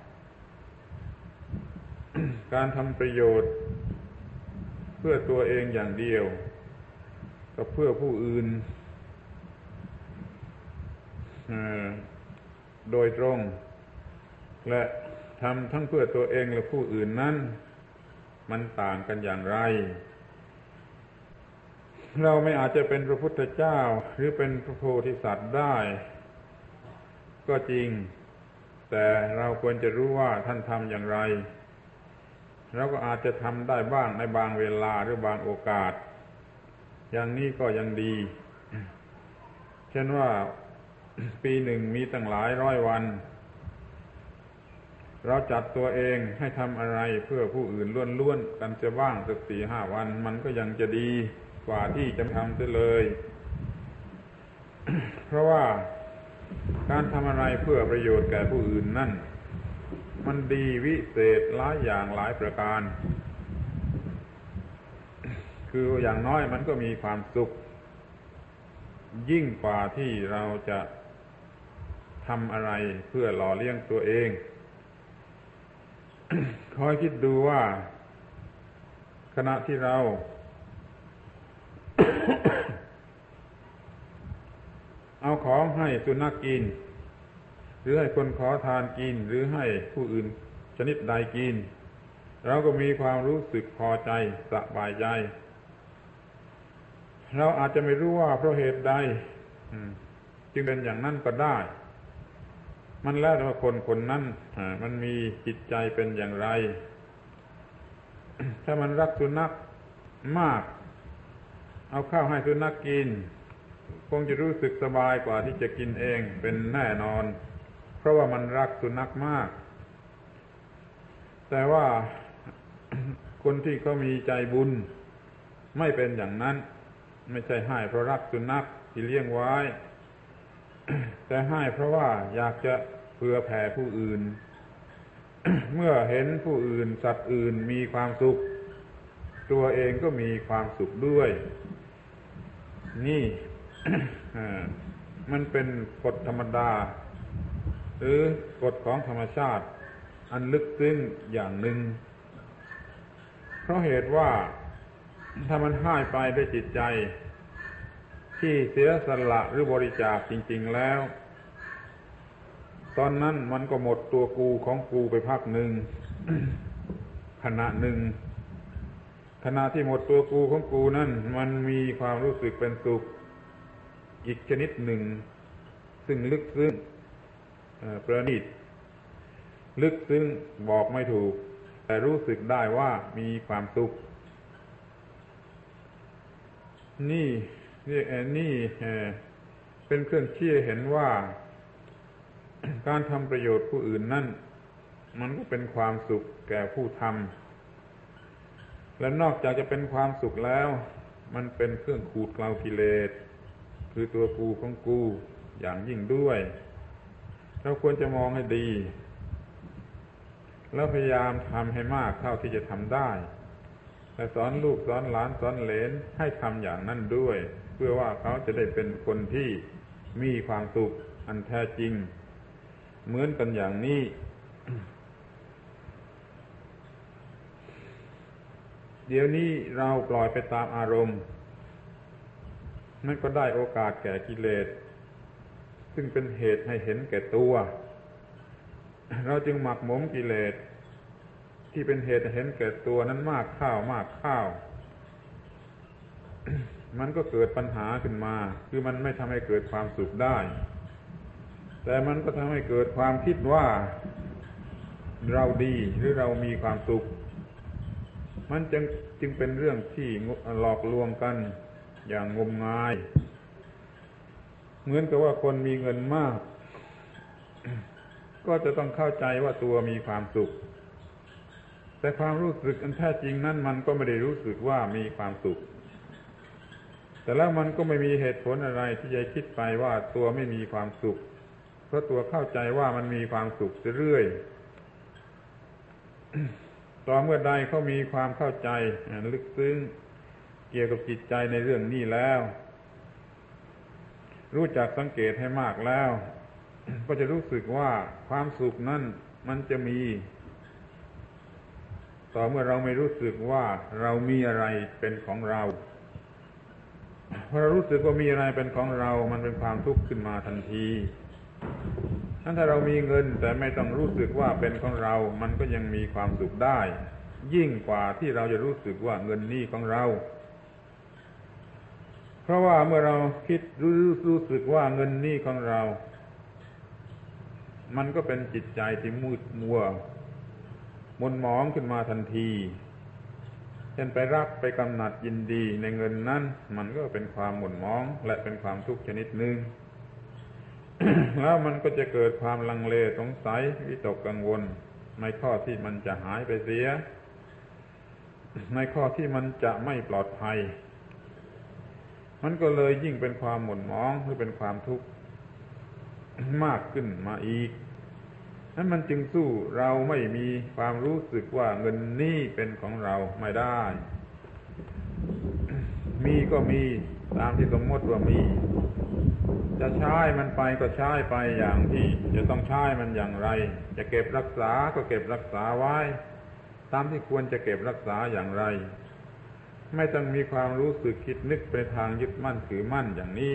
S1: การทำประโยชน์เพื่อตัวเองอย่างเดียวกับเพื่อผู้อื่นโดยตรงและทำทั้งเพื่อตัวเองและผู้อื่นนั้นมันต่างกันอย่างไรเราไม่อาจจะเป็นพระพุทธเจ้าหรือเป็นพระโพธิสัตว์ได้ก็จริงแต่เราควรจะรู้ว่าท่านทำอย่างไรเราก็อาจจะทำได้บ้างในบางเวลาหรือบางโอกาสอย่างนี้ก็ยังดีเช่นว่าปีหนึ่งมีตั้งหลายร้อยวันเราจัดตัวเองให้ทำอะไรเพื่อผู้อื่นล้วนๆกันจะบ้างสักสี่ห้าวันมันก็ยังจะดีกว่าที่จะทำเสียเลย เพราะว่าการทำอะไรเพื่อประโยชน์แก่ผู้อื่นนั่นมันดีวิเศษหลายอย่างหลายประการคืออย่างน้อยมันก็มีความสุขยิ่งกว่าที่เราจะทำอะไรเพื่อหล่อเลี้ยงตัวเอง คอยคิดดูว่าขณะที่เรา เอาของให้สุนัขกินหรือให้คนขอทานกินหรือให้ผู้อื่นชนิดใดกินเราก็มีความรู้สึกพอใจสบายใจเราอาจจะไม่รู้ว่าเพราะเหตุใดจึงเป็นอย่างนั้นก็ได้มันแล้วแต่ว่าคนคนนั้นมันมีจิตใจเป็นอย่างไรถ้ามันรักสุนัขมากเอาข้าวให้สุนัขกินคงจะรู้สึกสบายกว่าที่จะกินเองเป็นแน่นอนเพราะว่ามันรักสุนัขมากแต่ว่าคนที่เขามีใจบุญไม่เป็นอย่างนั้นไม่ใช่ให้เพราะรักสุนัขที่เลี้ยงไว้แต่ให้เพราะว่าอยากจะเผื่อแผ่ผู้อื่น เมื่อเห็นผู้อื่นสัตว์อื่นมีความสุขตัวเองก็มีความสุขด้วยนี่ มันเป็นกฎธรรมดาหรือกฎของธรรมชาติอันลึกซึ้งอย่างหนึ่งเพราะเหตุว่าถ้ามันให้ไปด้วยจิตใจที่เสียสละหรือบริจาคจริงๆแล้วตอนนั้นมันก็หมดตัวกูของกูไปพักหนึ่ง ขณะหนึ่งขณะที่หมดตัวกูของกูนั่นมันมีความรู้สึกเป็นสุขอีกชนิดหนึ่งซึ่งลึกซึ้งประณีตลึกซึ้งบอกไม่ถูกแต่รู้สึกได้ว่ามีความสุขนี่นี่นี่เป็นเครื่องชี้เห็นว่าการทำประโยชน์ผู้อื่นนั่นมันก็เป็นความสุขแก่ผู้ทำและนอกจากจะเป็นความสุขแล้วมันเป็นเครื่องขูดเกลากิเลสคือตัวกูของกูอย่างยิ่งด้วยเราควรจะมองให้ดีแล้วพยายามทำให้มากเท่าที่จะทำได้แต่สอนลูกสอนหลานสอนเหลนให้ทำอย่างนั้นด้วยเพื่อว่าเขาจะได้เป็นคนที่มีความสุขอันแท้จริงเหมือนกันอย่างนี้ เดี๋ยวนี้เราปล่อยไปตามอารมณ์นั่นก็ได้โอกาสแก่กิเลสซึ่งเป็นเหตุให้เห็นแก่ตัวเราจึงหมักหมมกิเลสที่เป็นเหตุให้เห็นแก่ตัวนั้นมากข้าวมากข้าว มันก็เกิดปัญหาขึ้นมาคือมันไม่ทำให้เกิดความสุขได้แต่มันก็ทำให้เกิดความคิดว่าเราดีหรือเรามีความสุขมันจึงจึงเป็นเรื่องที่หลอกลวงกันอย่างงมงายเหมือนกับว่าคนมีเงินมาก ก็จะต้องเข้าใจว่าตัวมีความสุขแต่ความรู้สึกอันแท้จริงนั้นมันก็ไม่ได้รู้สึกว่ามีความสุขแต่แล้วมันก็ไม่มีเหตุผลอะไรที่จะคิดไปว่าตัวไม่มีความสุขเพราะตัวเข้าใจว่ามันมีความสุขเรื่อย ต่อเมื่อใดเขามีความเข้าใจลึกซึ้งเกี่ยวกับจิตใจในเรื่องนี้แล้วรู้จักสังเกตให้มากแล้ว ก็จะรู้สึกว่าความสุขนั้นมันจะมีต่อเมื่อเราไม่รู้สึกว่าเรามีอะไรเป็นของเราพอเรารู้สึกว่ามีอะไรเป็นของเรามันเป็นความทุกข์ขึ้นมาทันทีงั้นถ้าเรามีเงินแต่ไม่ต้องรู้สึกว่าเป็นของเรามันก็ยังมีความสุขได้ยิ่งกว่าที่เราจะรู้สึกว่าเงินนี้ของเราเพราะว่าเมื่อเราคิดรู้รู้สึกว่าเงินนี้ของเรามันก็เป็นจิตใจที่มืดมัวหม่นหมองขึ้นมาทันทีเช่นไปรักไปกำหนัดยินดีในเงินนั้นมันก็เป็นความหม่นหมองและเป็นความทุกข์ชนิดหนึ่ง แล้วมันก็จะเกิดความลังเลสงสัยวิตกกังวลในข้อที่มันจะหายไปเสียในข้อที่มันจะไม่ปลอดภัยมันก็เลยยิ่งเป็นความหม่นหมองหรือเป็นความทุกข์มากขึ้นมาอีกนั้นมันจึงสู้เราไม่มีความรู้สึกว่าเงินนี้เป็นของเราไม่ได้ มีก็มีตามที่สมมติว่ามีจะใช้มันไปก็ใช้ไปอย่างที่จะต้องใช้มันอย่างไรจะเก็บรักษาก็เก็บรักษาไว้ตามที่ควรจะเก็บรักษาอย่างไรไม่ต้องมีความรู้สึกคิดนึกไปทางยึดมั่นถือมั่นอย่างนี้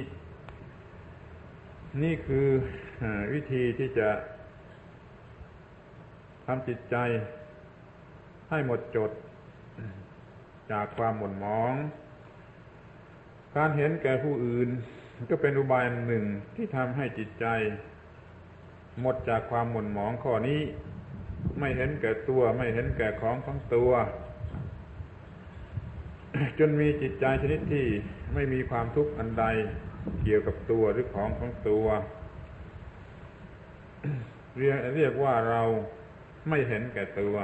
S1: นี่คือวิธีที่จะทำจิตใจให้หมดจดจากความหม่นหมองการเห็นแก่ผู้อื่นก็เป็นอุบายหนึ่งที่ทำให้จิตใจหมดจากความหม่นหมองข้อนี้ไม่เห็นแก่ตัวไม่เห็นแก่ของของตัวจนมีจิตใจชนิดที่ไม่มีความทุกข์อันใดเกี่ยวกับตัวหรือของของตัวเรียกเรียกว่าเราไม่เห็นแก่ตัว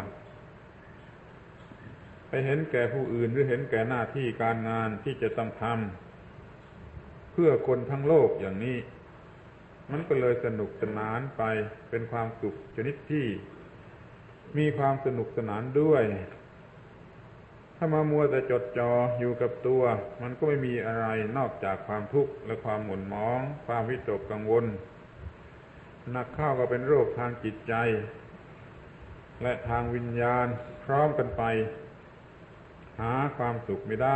S1: ไปเห็นแก่ผู้อื่นหรือเห็นแก่หน้าที่การงานที่จะต้องทำเพื่อคนทั้งโลกอย่างนี้มันก็เลยสนุกสนานไปเป็นความสุขชนิดที่มีความสนุกสนานด้วยถ้ามามัวแต่จดจ่ออยู่กับตัวมันก็ไม่มีอะไรนอกจากความทุกข์และความหม่นหมองความวิตกกังวลหนักเข้าก็เป็นโรคทางจิตใจและทางวิญญาณพร้อมกันไปหาความสุขไม่ได้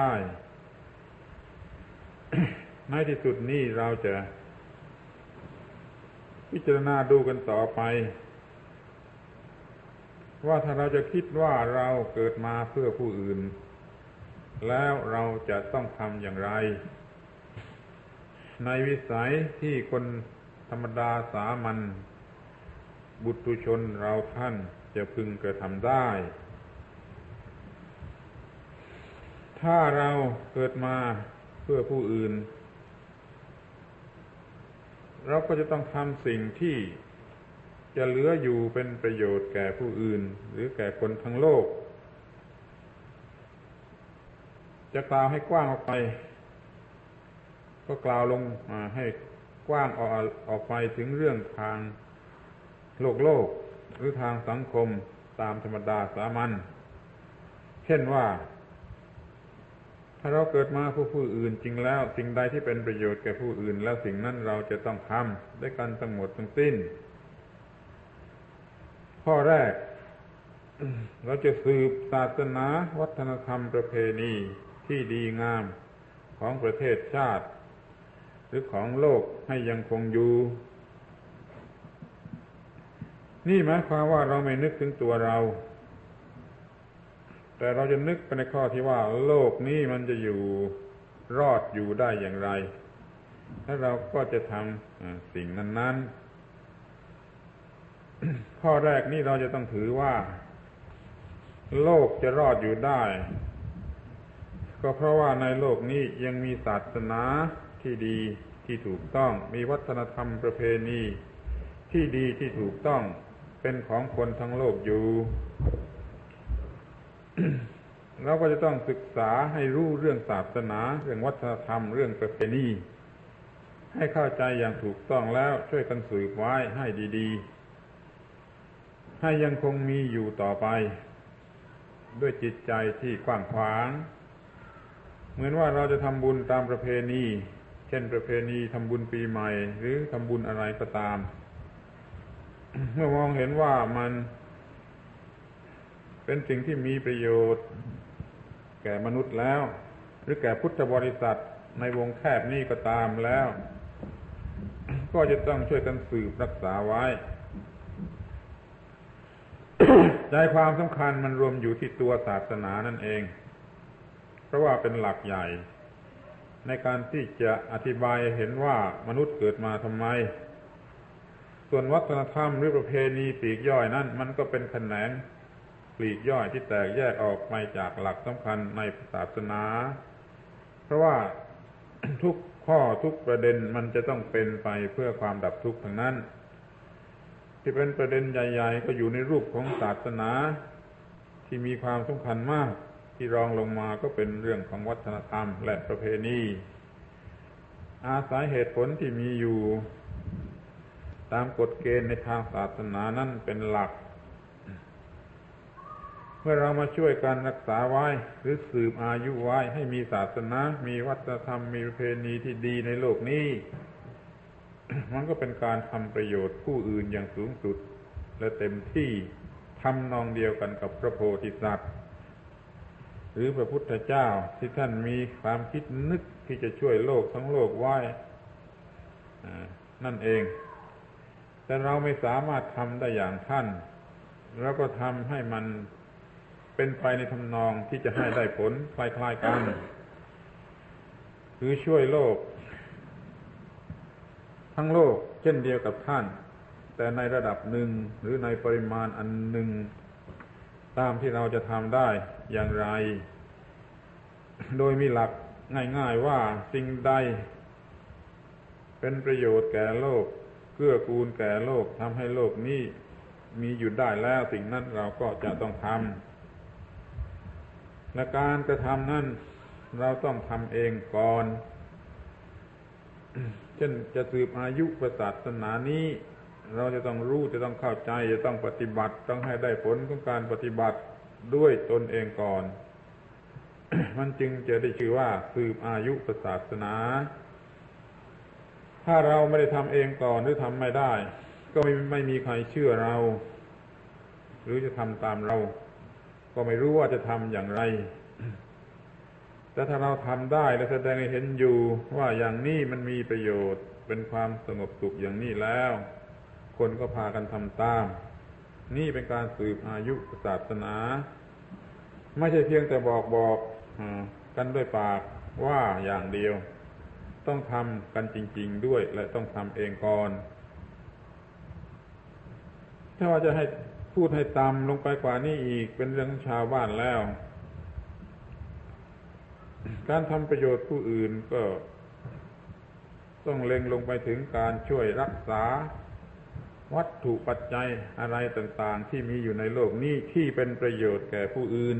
S1: ในที่สุดนี้เราจะพิจารณาดูกันต่อไปว่าถ้าเราจะคิดว่าเราเกิดมาเพื่อผู้อื่นแล้วเราจะต้องทำอย่างไรในวิสัยที่คนธรรมดาสามัญบุตุชนเราท่านจะพึงกระทำได้ถ้าเราเกิดมาเพื่อผู้อื่นเราก็จะต้องทำสิ่งที่จะเหลืออยู่เป็นประโยชน์แก่ผู้อื่นหรือแก่คนทั้งโลกจะกล่าวให้กว้างออกไปก็กล่าวลงมาให้กว้างออกออกไปถึงเรื่องทางโลกโลกหรือทางสังคมตามธรรมดาสามัญเช่นว่าถ้าเราเกิดมาเพื่อผู้อื่นจริงแล้วสิ่งใดที่เป็นประโยชน์แก่ผู้อื่นแล้วสิ่งนั้นเราจะต้องทำด้วยกันทั้งหมดทั้งสิ้นข้อแรกเราจะสืบศาสนาวัฒนธรรมประเพณีที่ดีงามของประเทศชาติหรือของโลกให้ยังคงอยู่นี่หมายความว่าเราไม่นึกถึงตัวเราแต่เราจะนึกไปในข้อที่ว่าโลกนี้มันจะอยู่รอดอยู่ได้อย่างไรแล้วเราก็จะทำสิ่งนั้นๆข้อแรกนี่เราจะต้องถือว่าโลกจะรอดอยู่ได้ก็เพราะว่าในโลกนี้ยังมีศาสนาที่ดีที่ถูกต้องมีวัฒนธรรมประเพณีที่ดีที่ถูกต้องเป็นของคนทั้งโลกอยู่ เราก็จะต้องศึกษาให้รู้เรื่องศาสนาเรื่องวัฒนธรรมเรื่องประเพณีให้เข้าใจอย่างถูกต้องแล้วช่วยกันสืบไว้ให้ดีๆให้ยังคงมีอยู่ต่อไปด้วยจิตใจที่กว้างขวางเหมือนว่าเราจะทำบุญตามประเพณีเช่นประเพณีทำบุญปีใหม่หรือทำบุญอะไรก็ตาม เมื่อมองเห็นว่ามันเป็นสิ่งที่มีประโยชน์แก่มนุษย์แล้วหรือแก่พุทธบริษัทในวงแคบนี้ก็ตามแล้วก็จะต้องช่วยกันสืบรักษาไว้ ใจความสำคัญมันรวมอยู่ที่ตัวศาสนานั่นเองเพราะว่าเป็นหลักใหญ่ในการที่จะอธิบายเห็นว่ามนุษย์เกิดมาทำไมส่วนวัฒนธรรมหรือประเพณีปลีกย่อยนั้นมันก็เป็นแขนงปลีกย่อยที่แตกแยกออกไปจากหลักสำคัญในศาสนาเพราะว่า ทุกข้อทุกประเด็นมันจะต้องเป็นไปเพื่อความดับทุกข์ทั้งนั้นที่เป็นประเด็นใหญ่ๆก็อยู่ในรูปของศาสนาที่มีความสำคัญมากที่รองลงมาก็เป็นเรื่องของวัฒนธรรมและประเพณีอาศัยเหตุผลที่มีอยู่ตามกฎเกณฑ์ในทางศาสนานั้นเป็นหลักเมื่อเรามาช่วยกันรักษาไว้หรือสืบอายุไว้ให้มีศาสนามีวัฒนธรรมมีประเพณีที่ดีในโลกนี้ มันก็เป็นการทำประโยชน์ผู้อื่นอย่างสูงสุดและเต็มที่ทำนองเดียวกันกับพระโพธิสัตว์หรือพระพุทธเจ้าที่ท่านมีความคิดนึกที่จะช่วยโลกทั้งโลกไว้นั่นเองแต่เราไม่สามารถทำได้อย่างท่านเราก็ทำให้มันเป็นไปในทำนองที่จะให้ได้ผลคล้ายๆกันคือช่วยโลกทั้งโลกเช่นเดียวกับท่านแต่ในระดับหนึ่งหรือในปริมาณอันหนึ่งตามที่เราจะทำได้อย่างไรโดยมีหลักง่ายๆว่าสิ่งใดเป็นประโยชน์แก่โลกเกื้อกูลแก่โลกทำให้โลกนี้มีอยู่ได้แล้วสิ่งนั้นเราก็จะต้องทำและการกระทำนั้นเราต้องทำเองก่อน เช่นจะสืบอายุศาสนานี้เราจะต้องรู้จะต้องเข้าใจจะต้องปฏิบัติต้องให้ได้ผลของการปฏิบัติด้วยตนเองก่อน มันจึงจะได้ชื่อว่าสืบอายุศาสนาถ้าเราไม่ได้ทำเองก่อนหรือทำไม่ได้ก็ไม่ไม่มีใครเชื่อเราหรือจะทำตามเราก็ไม่รู้ว่าจะทำอย่างไร แต่ถ้าเราทำได้และแสดงให้เห็นอยู่ว่าอย่างนี้มันมีประโยชน์เป็นความสงบสุขอย่างนี้แล้วคนก็พากันทำตามนี่เป็นการสืบอายุศาสนาไม่ใช่เพียงแต่บอกบอกกันด้วยปากว่าอย่างเดียวต้องทำกันจริงๆด้วยและต้องทำเองก่อนถ้าว่าจะให้พูดให้ต่ำลงไปกว่านี้อีกเป็นเรื่องชาวบ้านแล้วการทำประโยชน์ผู้อื่นก็ต้องเล็งลงไปถึงการช่วยรักษาวัตถุปัจจัยอะไรต่างๆที่มีอยู่ในโลกนี้ที่เป็นประโยชน์แก่ผู้อื่น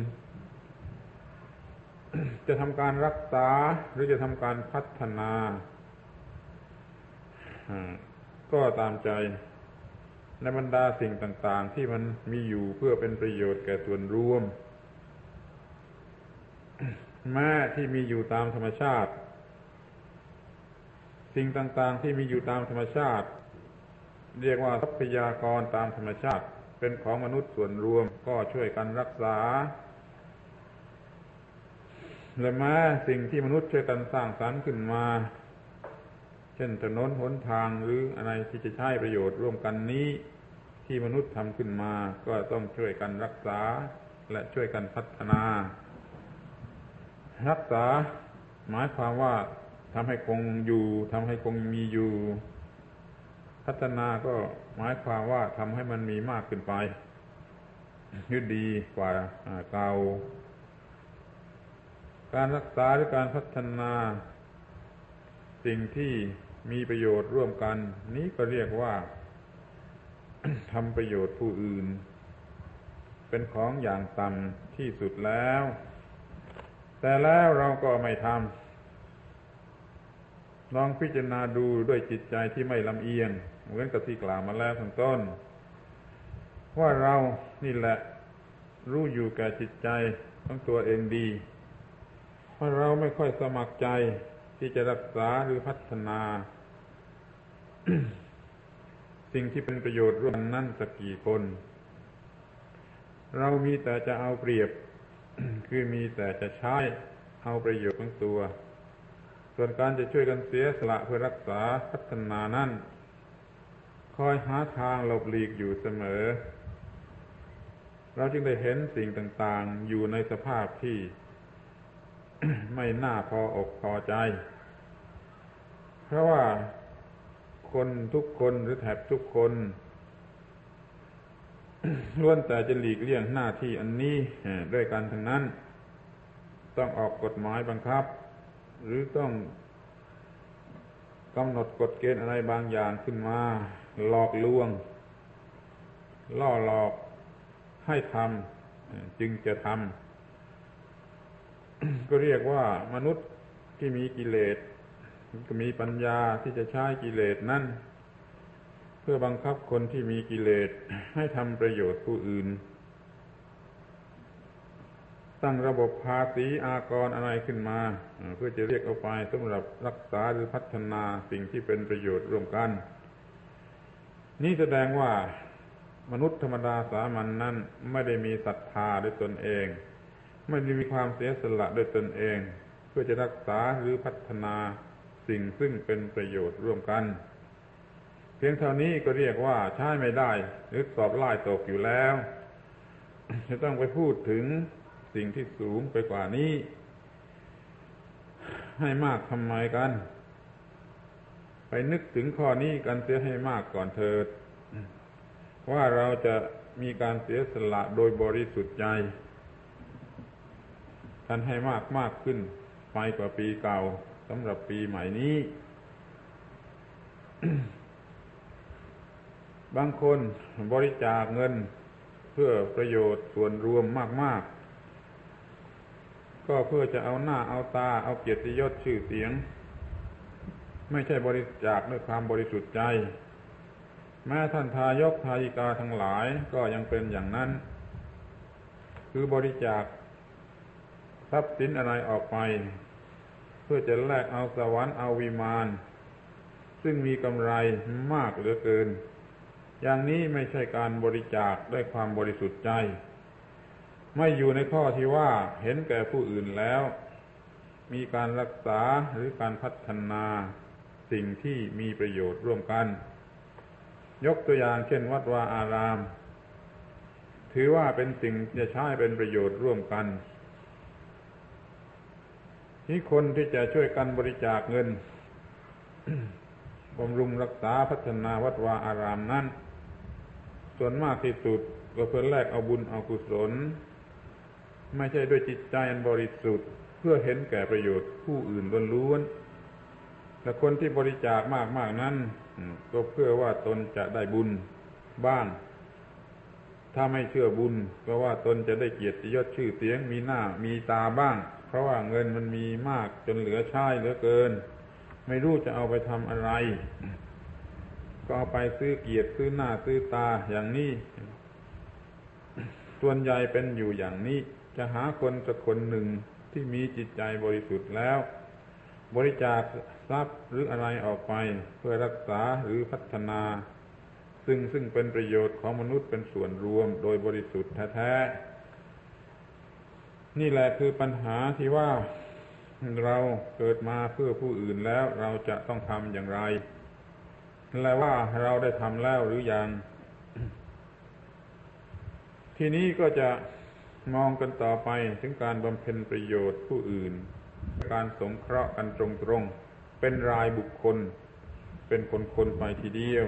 S1: จะทำการรักษาหรือจะทำการพัฒนาก็ตามใจในบรรดาสิ่งต่างๆที่มันมีอยู่เพื่อเป็นประโยชน์แก่ส่วนรวมแม้ที่มีอยู่ตามธรรมชาติสิ่งต่างๆที่มีอยู่ตามธรรมชาติเรียกว่าทรัพยากรตามธรรมชาติเป็นของมนุษย์ส่วนรวมก็ช่วยกันรักษาและแม้สิ่งที่มนุษย์ช่วยกันสร้างสรรค์ขึ้นมาเช่นถนนหนทางหรืออะไรที่จะใช้ประโยชน์ร่วมกันนี้ที่มนุษย์ทำขึ้นมาก็ต้องช่วยกันรักษาและช่วยกันพัฒนารักษาหมายความว่าทำให้คงอยู่ทำให้คงมีอยู่พัฒนาก็หมายความว่าทำให้มันมีมากขึ้นไปยืดดีกว่าเก่าการรักษาหรือการพัฒนาสิ่งที่มีประโยชน์ร่วมกันนี้ก็เรียกว่าทำประโยชน์ผู้อื่นเป็นของอย่างต่ำที่สุดแล้วแต่แล้วเราก็ไม่ทำลองพิจารณาดูด้วยจิตใจที่ไม่ลำเอียงเหมือนกับที่กล่าวมาแล้วข้างต้นว่าเรานี่แหละรู้อยู่แก่จิตใจของตัวเองดีว่าเราไม่ค่อยสมัครใจที่จะรักษาหรือพัฒนา สิ่งที่เป็นประโยชน์ร่วมกันนั่นสักกี่คนเรามีแต่จะเอาเปรียบ คือมีแต่จะใช้เอาประโยชน์ของตัวส่วนการจะช่วยกันเสียสละเพื่อรักษาพัฒนานั้นคอยหาทางหลบหลีกอยู่เสมอเราจึงได้เห็นสิ่งต่างๆอยู่ในสภาพที่ ไม่น่าพออกพอใจเพราะว่าคนทุกคนหรือแทบทุกคน ล้วนแต่จะหลีกเลี่ยงหน้าที่อันนี้ด้วยกันทั้งนั้นต้องออกกฎหมายบังคับหรือต้องกำหนดกฎเกณฑ์อะไรบางอย่างขึ้นมาหลอกลวงล่อหลอกให้ทำจึงจะทำ ก็เรียกว่ามนุษย์ที่มีกิเลสก็มีปัญญาที่จะใช้กิเลสนั้นเพื่อบังคับคนที่มีกิเลสให้ทำประโยชน์ผู้อื่นตั้งระบบภาษีอากรอะไรขึ้นมาเพื่อจะเรียกเอาไปสำหรับรักษาหรือพัฒนาสิ่งที่เป็นประโยชน์ร่วมกันนี่แสดงว่ามนุษย์ธรรมดาสามัญ น, นั้นไม่ได้มีศรัทธาด้วยตนเองไม่ได้มีความเสียสละด้วยตนเองเพื่อจะรักษาหรือพัฒนาสิ่งซึ่งเป็นประโยชน์ร่วมกันเพียงเท่านี้ก็เรียกว่าใช้ไม่ได้หรือสอบไล่ตกอยู่แล้วจะต้องไปพูดถึงสิ่งที่สูงไปกว่านี้ให้มากทำไมกันไปนึกถึงข้อนี้กันเสียให้มากก่อนเถิดว่าเราจะมีการเสียสละโดยบริสุทธิ์ใจกันให้มากมากขึ้นไปกว่าปีเก่าสำหรับปีใหม่นี้ บางคนบริจาคเงินเพื่อประโยชน์ส่วนรวมมากๆก็เพื่อจะเอาหน้าเอาตาเอาเกียรติยศชื่อเสียงไม่ใช่บริจาคด้วยความบริสุทธิ์ใจแม้ท่านทายกทายิกาทั้งหลายก็ยังเป็นอย่างนั้นคือบริจาคทรัพย์สินอะไรออกไปเพื่อจะแลกเอาสวรรค์เอาวิมานซึ่งมีกำไรมากเหลือเกินอย่างนี้ไม่ใช่การบริจาคด้วยความบริสุทธิ์ใจไม่อยู่ในข้อที่ว่าเห็นแก่ผู้อื่นแล้วมีการรักษาหรือการพัฒนาสิ่งที่มีประโยชน์ร่วมกันยกตัวอย่างเช่นวัดวาอารามถือว่าเป็นสิ่งจะใช้เป็นประโยชน์ร่วมกันที่คนที่จะช่วยกันบริจาคเงิน บำรุงรักษาพัฒนาวัดวาอารามนั้นส่วนมากที่สุดก็เพื่อแลกเอาบุญเอากุศลไม่ใช่ด้วยจิตใจอันบริสุทธิ์เพื่อเห็นแก่ประโยชน์ผู้อื่นล้วนๆและคนที่บริจาคมากๆนั้นก็เพื่อว่าตนจะได้บุญบ้างถ้าไม่เชื่อบุญก็ว่าตนจะได้เกียรติยศชื่อเสียงมีหน้ามีตาบ้างเพราะว่าเงินมันมีมากจนเหลือใช้เหลือเกินไม่รู้จะเอาไปทำอะไรก็เอาไปซื้อเกียรติซื้อหน้าซื้อตาอย่างนี้ส่วนใหญ่เป็นอยู่อย่างนี้จะหาคนสักคนหนึ่งที่มีจิตใจบริสุทธิ์แล้วบริจาคทรัพย์หรืออะไรออกไปเพื่อรักษาหรือพัฒนาซึ่งซึ่งเป็นประโยชน์ของมนุษย์เป็นส่วนรวมโดยบริสุทธิ์แท้ๆนี่แหละคือปัญหาที่ว่าเราเกิดมาเพื่อผู้อื่นแล้วเราจะต้องทำอย่างไรและว่าเราได้ทำแล้วหรือยังทีนี้ก็จะมองกันต่อไปถึงการบำเพ็ญประโยชน์ผู้อื่นการสงเคราะห์กันตรงๆเป็นรายบุคคลเป็นคนๆไปทีเดียว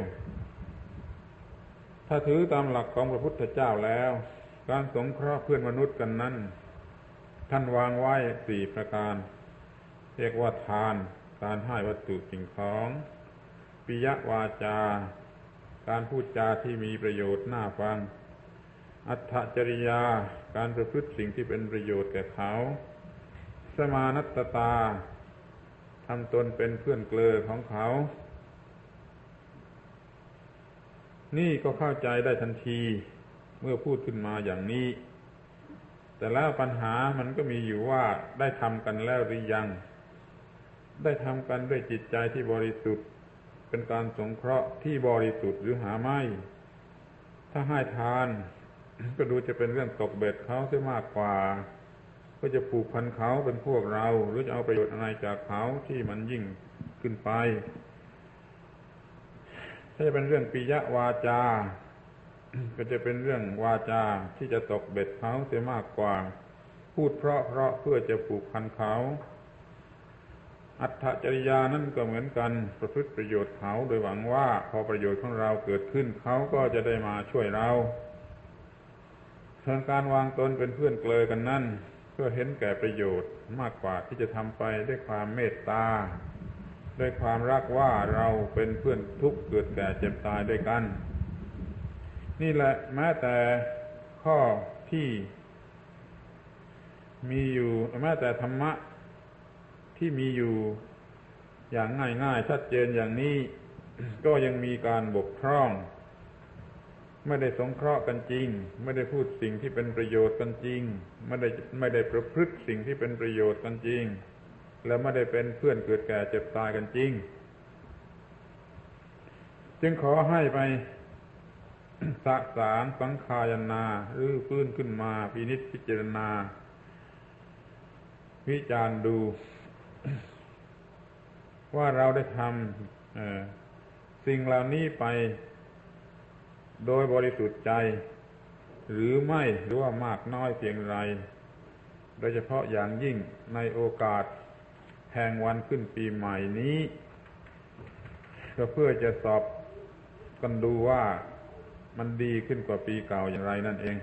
S1: ถ้าถือตามหลักของพระพุทธเจ้าแล้วการสงเคราะห์เพื่อนมนุษย์กันนั้นท่านวางไว้สี่ประการเรียกว่าทานการให้วัตถุสิ่งของปิยวาจาการพูดจาที่มีประโยชน์น่าฟังอัตถจริยาการประพฤติสิ่งที่เป็นประโยชน์แก่เขาสมานัตตาทำตนเป็นเพื่อนเกลอของเขานี่ก็เข้าใจได้ทันทีเมื่อพูดขึ้นมาอย่างนี้แต่แล้วปัญหามันก็มีอยู่ว่าได้ทำกันแล้วหรือยังได้ทำกันด้วยจิตใจที่บริสุทธิ์เป็นการสงเคราะห์ที่บริสุทธิ์หรือหาไม่ถ้าให้ทานก็ดูจะเป็นเรื่องตกเบ็ดเขาเสียมากกว่าก็จะผูกพันเขาเป็นพวกเราหรือจะเอาประโยชน์อะไรจากเขาที่มันยิ่งขึ้นไปถ้าจะเป็นเรื่องปิยวาจาก็จะเป็นเรื่องวาจาที่จะตกเบ็ดเขาเสียมากกว่าพูดเพราะเพราะเพื่อจะผูกพันเขาอัตถจริยานั่นก็เหมือนกันประพฤติประโยชน์เขาโดยหวังว่าพอประโยชน์ของเราเกิดขึ้นเขาก็จะได้มาช่วยเราส่วนการวางตนเป็นเพื่อนเกลอกันนั่นเพื่อเห็นแก่ประโยชน์มากกว่าที่จะทำไปด้วยความเมตตาด้วยความรักว่าเราเป็นเพื่อนทุกข์เกิดแก่เจ็บตายด้วยกันนี่แหละแม้แต่ข้อที่มีอยู่แม้แต่ธรรมะที่มีอยู่อย่างง่ายๆชัดเจนอย่างนี้ก็ยังมีการบกพร่องไม่ได้สงเคราะห์กันจริงไม่ได้พูดสิ่งที่เป็นประโยชน์กันจริงไม่ได้ไม่ได้ประพฤติสิ่งที่เป็นประโยชน์กันจริงและไม่ได้เป็นเพื่อนเกิดแก่เจ็บตายกันจริงจึงขอให้ไปสะสางสังขายนาหรือฟื้นขึ้นมาพินิจพิจารณาวิจารณ์ดูว่าเราได้ทำสิ่งเหล่านี้ไปโดยบริสุทธิ์ใจหรือไม่หรือว่ามากน้อยเพียงไรโดยเฉพาะอย่างยิ่งในโอกาสแห่งวันขึ้นปีใหม่นี้ก็เพื่อจะสอบกันดูว่ามันดีขึ้นกว่าปีเก่าอย่างไรนั่นเอง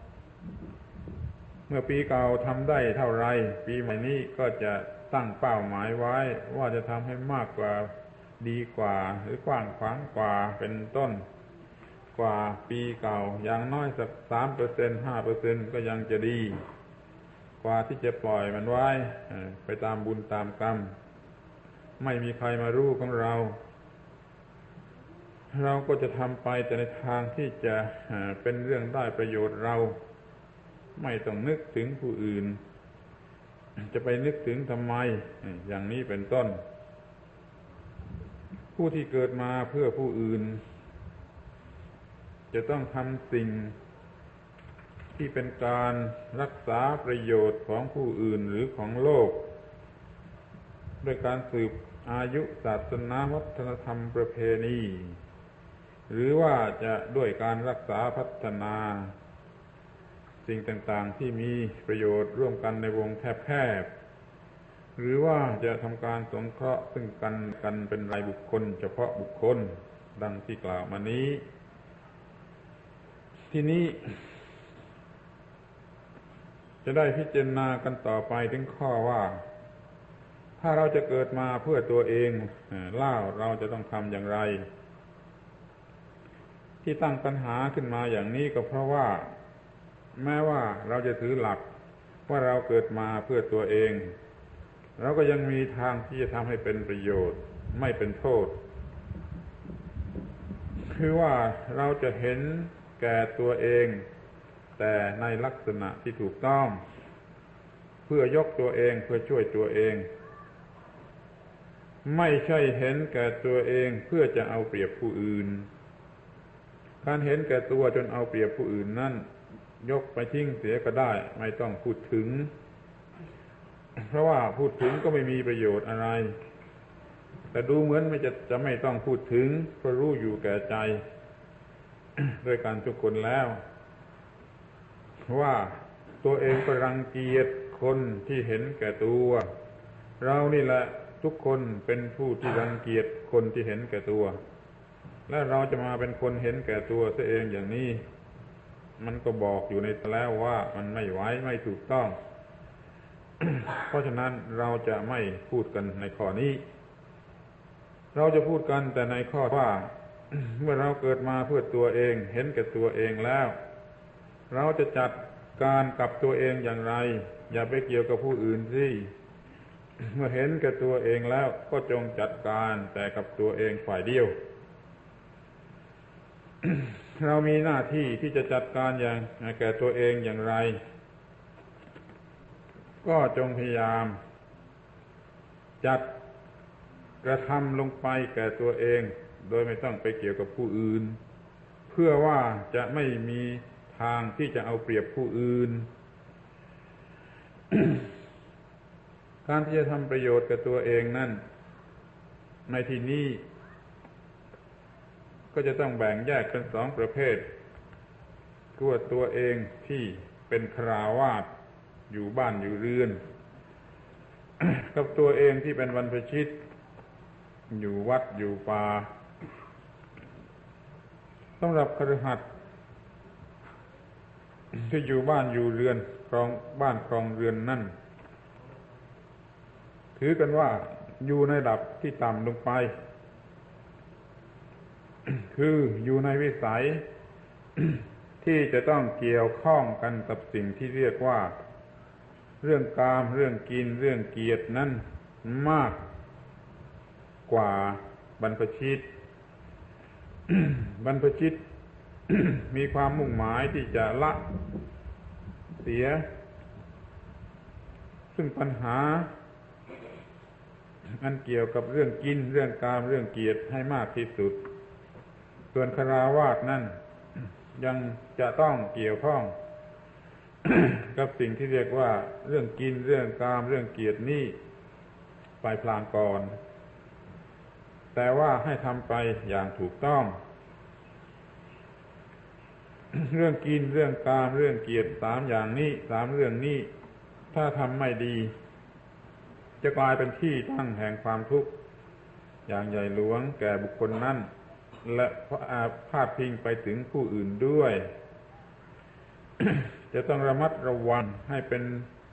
S1: เมื่อปีเก่าทำได้เท่าไรปีใหม่นี้ก็จะตั้งเป้าหมายไว้ว่าจะทำให้มากกว่าดีกว่าหรือกว้างขวางกว่าเป็นต้นกว่าปีเก่าอย่างน้อยสัก สามเปอร์เซ็นต์ ห้าเปอร์เซ็นต์ ก็ยังจะดีกว่าที่จะปล่อยมันไว้ไปตามบุญตามกรรมไม่มีใครมารู้ของเราเราก็จะทำไปแต่ในทางที่จะเป็นเรื่องได้ประโยชน์เราไม่ต้องนึกถึงผู้อื่นจะไปนึกถึงทำไมอย่างนี้เป็นต้นผู้ที่เกิดมาเพื่อผู้อื่นจะต้องทำสิ่งที่เป็นการรักษาประโยชน์ของผู้อื่นหรือของโลกด้วยการสืบอายุศาสนาวัฒนธรรมประเพณีหรือว่าจะด้วยการรักษาพัฒนาสิ่งต่างๆที่มีประโยชน์ร่วมกันในวงแคบๆหรือว่าจะทำการสงเคราะห์ซึ่งกันกันเป็นรายบุคคลเฉพาะบุคคลดังที่กล่าวมานี้ที่นี้จะได้พิจารณากันต่อไปถึงข้อว่าถ้าเราจะเกิดมาเพื่อตัวเองเล่าเราจะต้องทำอย่างไรที่ตั้งปัญหาขึ้นมาอย่างนี้ก็เพราะว่าแม้ว่าเราจะถือหลักว่าเราเกิดมาเพื่อตัวเองเราก็ยังมีทางที่จะทำให้เป็นประโยชน์ไม่เป็นโทษคือว่าเราจะเห็นแก่ตัวเองแต่ในลักษณะที่ถูกต้องเพื่อยกตัวเองเพื่อช่วยตัวเองไม่ใช่เห็นแก่ตัวเองเพื่อจะเอาเปรียบผู้อื่นการเห็นแก่ตัวจนเอาเปรียบผู้อื่นนั่นยกไปทิ้งเสียก็ได้ไม่ต้องพูดถึงเพราะว่าพูดถึงก็ไม่มีประโยชน์อะไรแต่ดูเหมือนไม่จะจะไม่ต้องพูดถึงเพราะรู้อยู่แก่ใจด้วยการทุกคนแล้วว่าตัวเองก็รังเกียจคนที่เห็นแก่ตัวเรานี่แหละทุกคนเป็นผู้ที่รังเกียจคนที่เห็นแก่ตัวและเราจะมาเป็นคนเห็นแก่ตัวซะเองอย่างนี้มันก็บอกอยู่ในแล้วว่ามันไม่ไหวไม่ถูกต้อง เพราะฉะนั้นเราจะไม่พูดกันในข้อนี้เราจะพูดกันแต่ในข้อว่า เมื่อเราเกิดมาเพื่อตัวเองเห็นแก่ตัวเองแล้วเราจะจัดการกับตัวเองอย่างไรอย่าไปเกี่ยวกับผู้อื่นสิเมื่อเห็นแก่ตัวเองแล้วก็จงจัดการแต่กับตัวเองฝ่ายเดียว เรามีหน้าที่ที่จะจัดการอย่างแก่ตัวเองอย่างไรก็จงพยายามจัดกระทำลงไปแก่ตัวเองโดยไม่ต้องไปเกี่ยวกับผู้อื่นเพื่อว่าจะไม่มีทางที่จะเอาเปรียบผู้อื่น การที่จะทำประโยชน์กับตัวเองนั่นในที่นี้ก็จะต้องแบ่งแยกเป็นสองประเภทตัวตัวเองที่เป็นฆราวาสอยู่บ้านอยู่เรือน กับตัวเองที่เป็นบรรพชิตอยู่วัดอยู่ป่าสำหรับคฤหัสถ์ที่อยู่บ้านอยู่เรือนครองบ้านครองเรือนนั่นถือกันว่าอยู่ในระดับที่ต่ำลงไป คืออยู่ในวิสัย ที่จะต้องเกี่ยวข้องกันกับสิ่งที่เรียกว่าเรื่องกามเรื่องกินเรื่องเกียรตินั้นมากกว่าบรรพชิต บรรพชิต มีความมุ่งหมายที่จะละเสียซึ่งปัญหาอันเกี่ยวกับเรื่องกินเรื่องกามเรื่องเกียรติให้มากที่สุดส่วนฆราวาสนั่นยังจะต้องเกี่ยวข้อง กับสิ่งที่เรียกว่าเรื่องกินเรื่องกามเรื่องเกียรตินี่ไปพลางก่อนแต่ว่าให้ทำไปอย่างถูกต้อง เรื่องกินเรื่องกามเรื่องเกียรติสามอย่างนี้สามเรื่องนี้ถ้าทำไม่ดีจะกลายเป็นที่ตั้งแห่งความทุกข์อย่างใหญ่หลวงแก่บุคคลนั้นและพาดพิงไปถึงผู้อื่นด้วย จะต้องระมัดระวังให้เป็น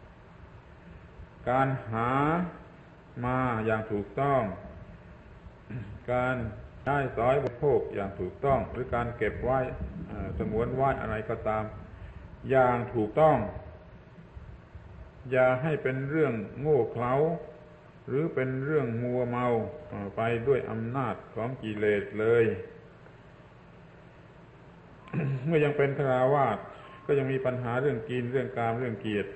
S1: การหามาอย่างถูกต้องการใช้สอยบริโภคอย่างถูกต้องหรือการเก็บไว้สงวนไว้อะไรก็ตามอย่างถูกต้องอย่าให้เป็นเรื่องโง่เขลาหรือเป็นเรื่องมัวเมาไปด้วยอำนาจของกิเลสเลย เมื่อยังเป็นฆราวาสก็ยังมีปัญหาเรื่องกินเรื่องกามเรื่องเกียรติ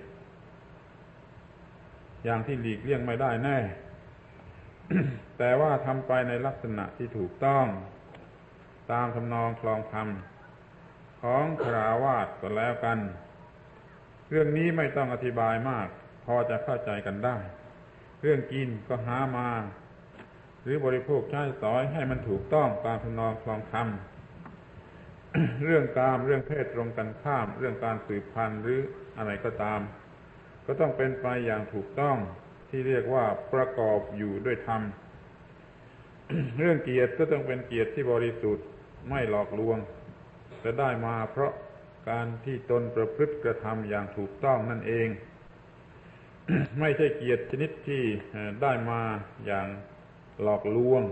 S1: อย่างที่หลีกเลี่ยงไม่ได้แน่ แต่ว่าทำไปในลักษณะที่ถูกต้องตามทำนองคลองธรรมของฆราวาสก็แล้วกันเรื่องนี้ไม่ต้องอธิบายมากพอจะเข้าใจกันได้เรื่องกินก็หามาหรือบริโภคใช้สอยให้มันถูกต้องตามทำนองคลองธรรม เรื่องกามเรื่องเพศตรงกันข้ามเรื่องการสืบพันธุ์หรืออะไรก็ตามก็ต้องเป็นไปอย่างถูกต้องที่เรียกว่าประกอบอยู่ด้วยธรรม เรื่องเกียรติก็ต้องเป็นเกียรติที่บริสุทธิ์ไม่หลอกลวงจะได้มาเพราะการที่ตนประพฤติกระทำอย่างถูกต้องนั่นเอง ไม่ใช่เกียรติชนิดที่ได้มาอย่างหลอกลวง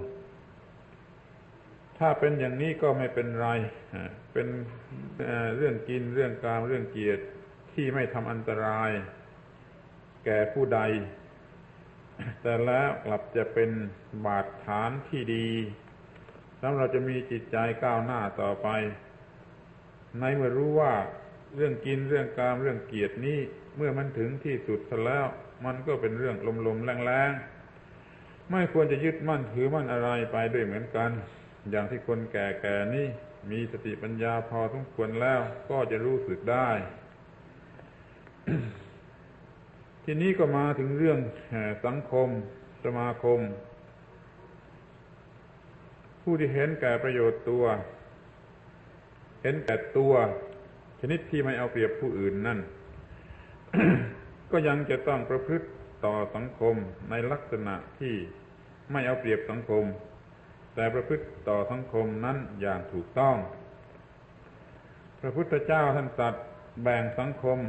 S1: ถ้าเป็นอย่างนี้ก็ไม่เป็นไรเป็นเรื่องกินเรื่องกามเรื่องเกียรติที่ไม่ทำอันตรายแก่ผู้ใดแต่แล้วกลับจะเป็นบาดฐานที่ดีสำหรับเราจะมีจิตใจก้าวหน้าต่อไปในเมื่อรู้ว่าเรื่องกินเรื่องกามเรื่องเกียรตินี้เมื่อมันถึงที่สุดซะแล้วมันก็เป็นเรื่องลมๆแรงๆไม่ควรจะยึดมั่นถือมั่นอะไรไปด้วยเหมือนกันอย่างที่คนแก่ๆนี่มีสติปัญญาพอสมควรแล้วก็จะรู้สึกได้ ทีนี้ก็มาถึงเรื่องสังคมสมาคมผู้ที่เห็นแก่ประโยชน์ตัวเห็นแก่ตัวชนิดที่ไม่เอาเปรียบผู้อื่นนั่น ก็ยังจะต้องประพฤติต่อสังคมในลักษณะที่ไม่เอาเปรียบสังคมแต่ประพฤติต่อสังคมนั้นอย่างถูกต้องพระพุทธเจ้าท่านตรัสแบ่งสังคม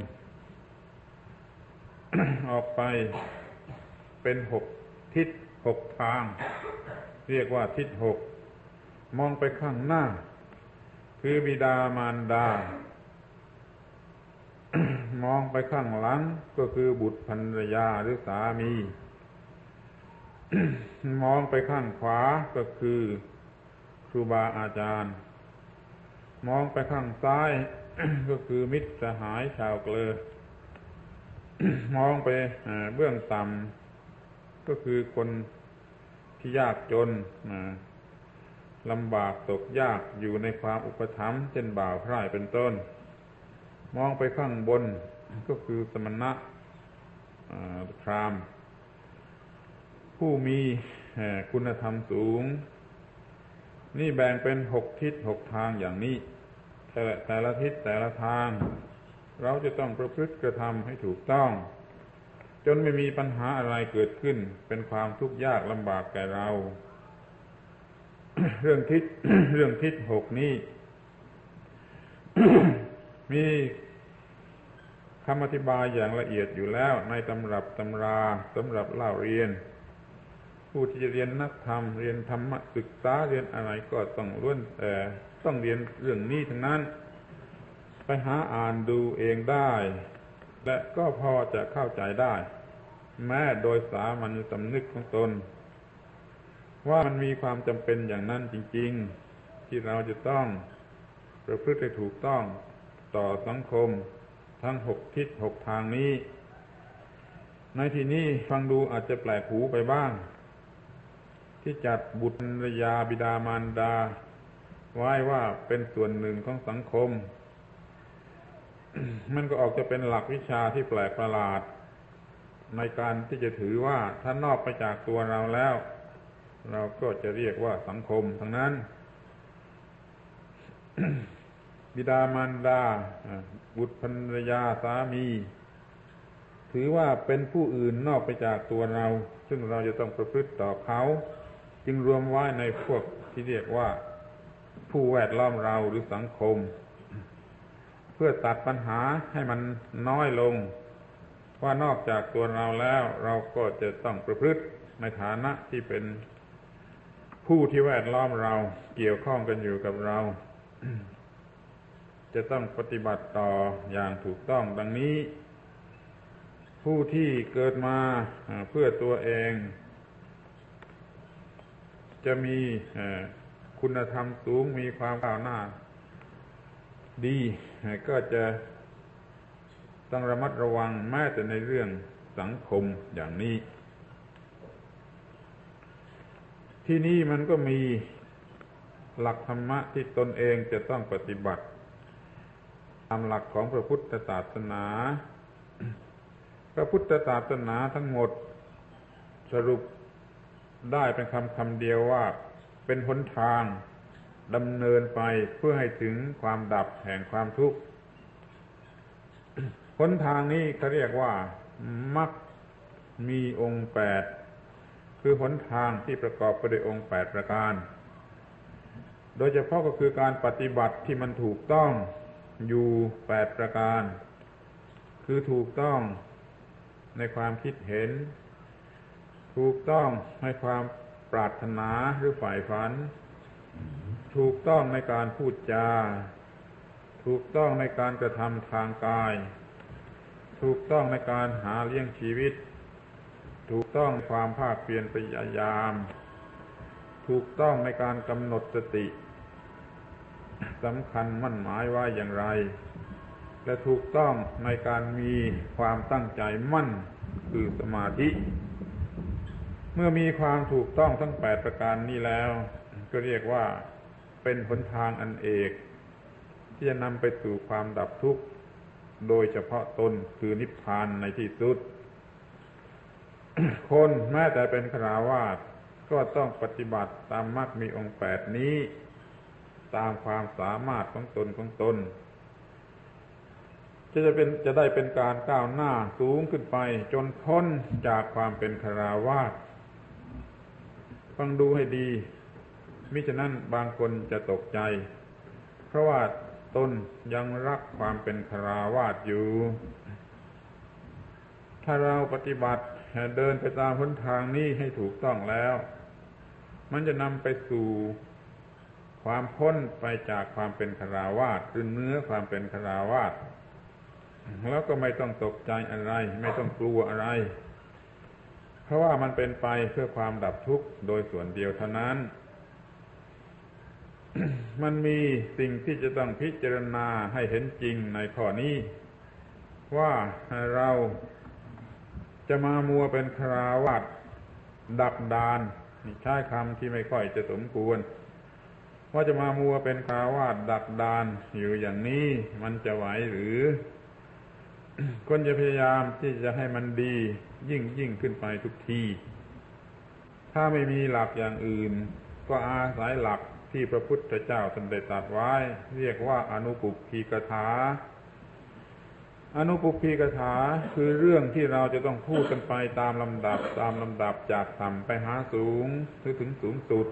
S1: ออกไปเป็นหกทิศหกทางเรียกว่าทิศหกมองไปข้างหน้าคือบิดามารดา มองไปข้างหลังก็คือบุตรภรรยาหรือสามี มองไปข้างขวาก็คือครูบาอาจารย์มองไปข้างซ้าย ก็คือมิตรสหายชาวเกลอ มองไปเบื้องต่ำก็คือคนที่ยากจนลำบากตกยากอยู่ในความอุปถัมภ์เช่นบ่าวไพร่เป็นต้นมองไปข้างบนก็คือสมณะพราหมณ์ผู้มีคุณธรรมสูงนี่แบ่งเป็นหกทิศหกทางอย่างนี้แต่แต่ละทิศแต่ละทางเราจะต้องประพฤติกระทำให้ถูกต้องจนไม่มีปัญหาอะไรเกิดขึ้นเป็นความทุกข์ยากลำบากแก่เรา เรื่องทิศ เรื่องทิศหกนี้ มีคำอธิบายอย่างละเอียดอยู่แล้วในตำรับตำราสำหรับเล่าเรียนผู้ที่จะเรียนนักธรรมเรียนธรรมศึกษาเรียนอะไรก็ต้องล้วนแต่ต้องเรียนเรื่องนี้ทั้งนั้นไปหาอ่านดูเองได้และก็พอจะเข้าใจได้แม้โดยสามัญสำนึกของตนว่ามันมีความจำเป็นอย่างนั้นจริงๆที่เราจะต้องประพฤติให้ถูกต้องต่อสังคมทั้งหกทิศหกทางนี้ในที่นี้ฟังดูอาจจะแปลกหูไปบ้างที่จัดบุตรภรรยาบิดามารดาไว้ว่าเป็นส่วนหนึ่งของสังคม มันก็ออกจะเป็นหลักวิชาที่แปลกประหลาดในการที่จะถือว่าถ้านอกไปจากตัวเราแล้วเราก็จะเรียกว่าสังคมทั้งนั้น บิดามารดาบุตรภรรยาสามีถือว่าเป็นผู้อื่นนอกไปจากตัวเราซึ่งเราจะต้องประพฤติต่อเขาจึงรวมไว้ในพวกที่เรียกว่าผู้แวดล้อมเราหรือสังคมเพื่อตัดปัญหาให้มันน้อยลงว่านอกจากตัวเราแล้วเราก็จะต้องประพฤติในฐานะที่เป็นผู้ที่แวดล้อมเราเกี่ยวข้องกันอยู่กับเรา จะต้องปฏิบัติต่ออย่างถูกต้องดังนี้ผู้ที่เกิดมาเพื่อตัวเองจะมีคุณธรรมสูงมีความก้าวหน้าดีก็จะต้องระมัดระวังแม้แต่ในเรื่องสังคมอย่างนี้ที่นี่มันก็มีหลักธรรมะที่ตนเองจะต้องปฏิบัติตามหลักของพระพุทธศาสนาพระพุทธศาสนาทั้งหมดสรุปได้เป็นคำคำเดียวว่าเป็นหนทางดำเนินไปเพื่อให้ถึงความดับแห่งความทุกข์หนทางนี้เขาเรียกว่ามรรคมีองค์แปดคือหนทางที่ประกอบไปด้วยองค์แปดประการโดยเฉพาะก็คือการปฏิบัติที่มันถูกต้องอยู่แปดประการคือถูกต้องในความคิดเห็นถูกต้องในความปรารถนาหรือฝ่ายฝันถูกต้องในการพูดจาถูกต้องในการกระทำทางกายถูกต้องในการหาเลี้ยงชีวิตถูกต้องความภาคเพียรพยายามถถูกต้องในการกำหนดสติสำคัญมั่นหมายว่าอย่างไรและถูกต้องในการมีความตั้งใจมั่นคือสมาธิเมื่อมีความถูกต้องทั้งแปดประการนี้แล้วก็เรียกว่าเป็นหนทางอันเอกที่จะนำไปสู่ความดับทุกข์โดยเฉพาะตนคือนิพพานในที่สุด คนแม้แต่เป็นฆราวาสก็ต้องปฏิบัติตามมรรคมีองค์แปดนี้ตามความสามารถของตนของตนจะจะเป็นจะได้เป็นการก้าวหน้าสูงขึ้นไปจนพ้นจากความเป็นฆราวาสฟังดูให้ดีมิฉะนั้นบางคนจะตกใจเพราะว่าตนยังรักความเป็นฆราวาสอยู่ถ้าเราปฏิบัติเดินไปตามหนทางนี้ให้ถูกต้องแล้วมันจะนำไปสู่ความพ้นไปจากความเป็นฆราวาสหรือเนื้อความเป็นฆราวาสแล้วก็ไม่ต้องตกใจอะไรไม่ต้องกลัวอะไรเพราะว่ามันเป็นไปเพื่อความดับทุกข์โดยส่วนเดียวเท่านั้น มันมีสิ่งที่จะต้องพิจารณาให้เห็นจริงในข้อนี้ว่าเราจะมามัวเป็นฆราวาสดักดานใช้คำที่ไม่ค่อยจะสมควรว่าจะมามัวเป็นฆราวาสดักดานอยู่อย่างนี้มันจะไหวหรือ คนจะพยายามที่จะให้มันดียิ่งยิ่งขึ้นไปทุกทีถ้าไม่มีหลักอย่างอื่นก็อาศัยหลักที่พระพุทธเจ้าท่านได้ตรัสไว้เรียกว่าอนุปุพพีกถาอนุปุพพีกถาคือเรื่องที่เราจะต้องพูดกันไปตามลำดับตามลำดับจากต่ำไปหาสูงหรือถึงสูงสุด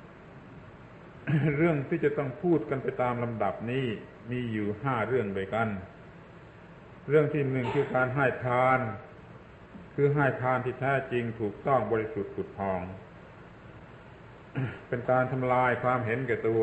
S1: เรื่องที่จะต้องพูดกันไปตามลำดับนี้มีอยู่ห้าเรื่องด้วยกันเรื่องที่หนึ่งคือการให้ทานคือให้ทานที่แท้จริงถูกต้องบริสุทธิ์ผุดผ่อง เป็นการทำลายความเห็นแก่ตัว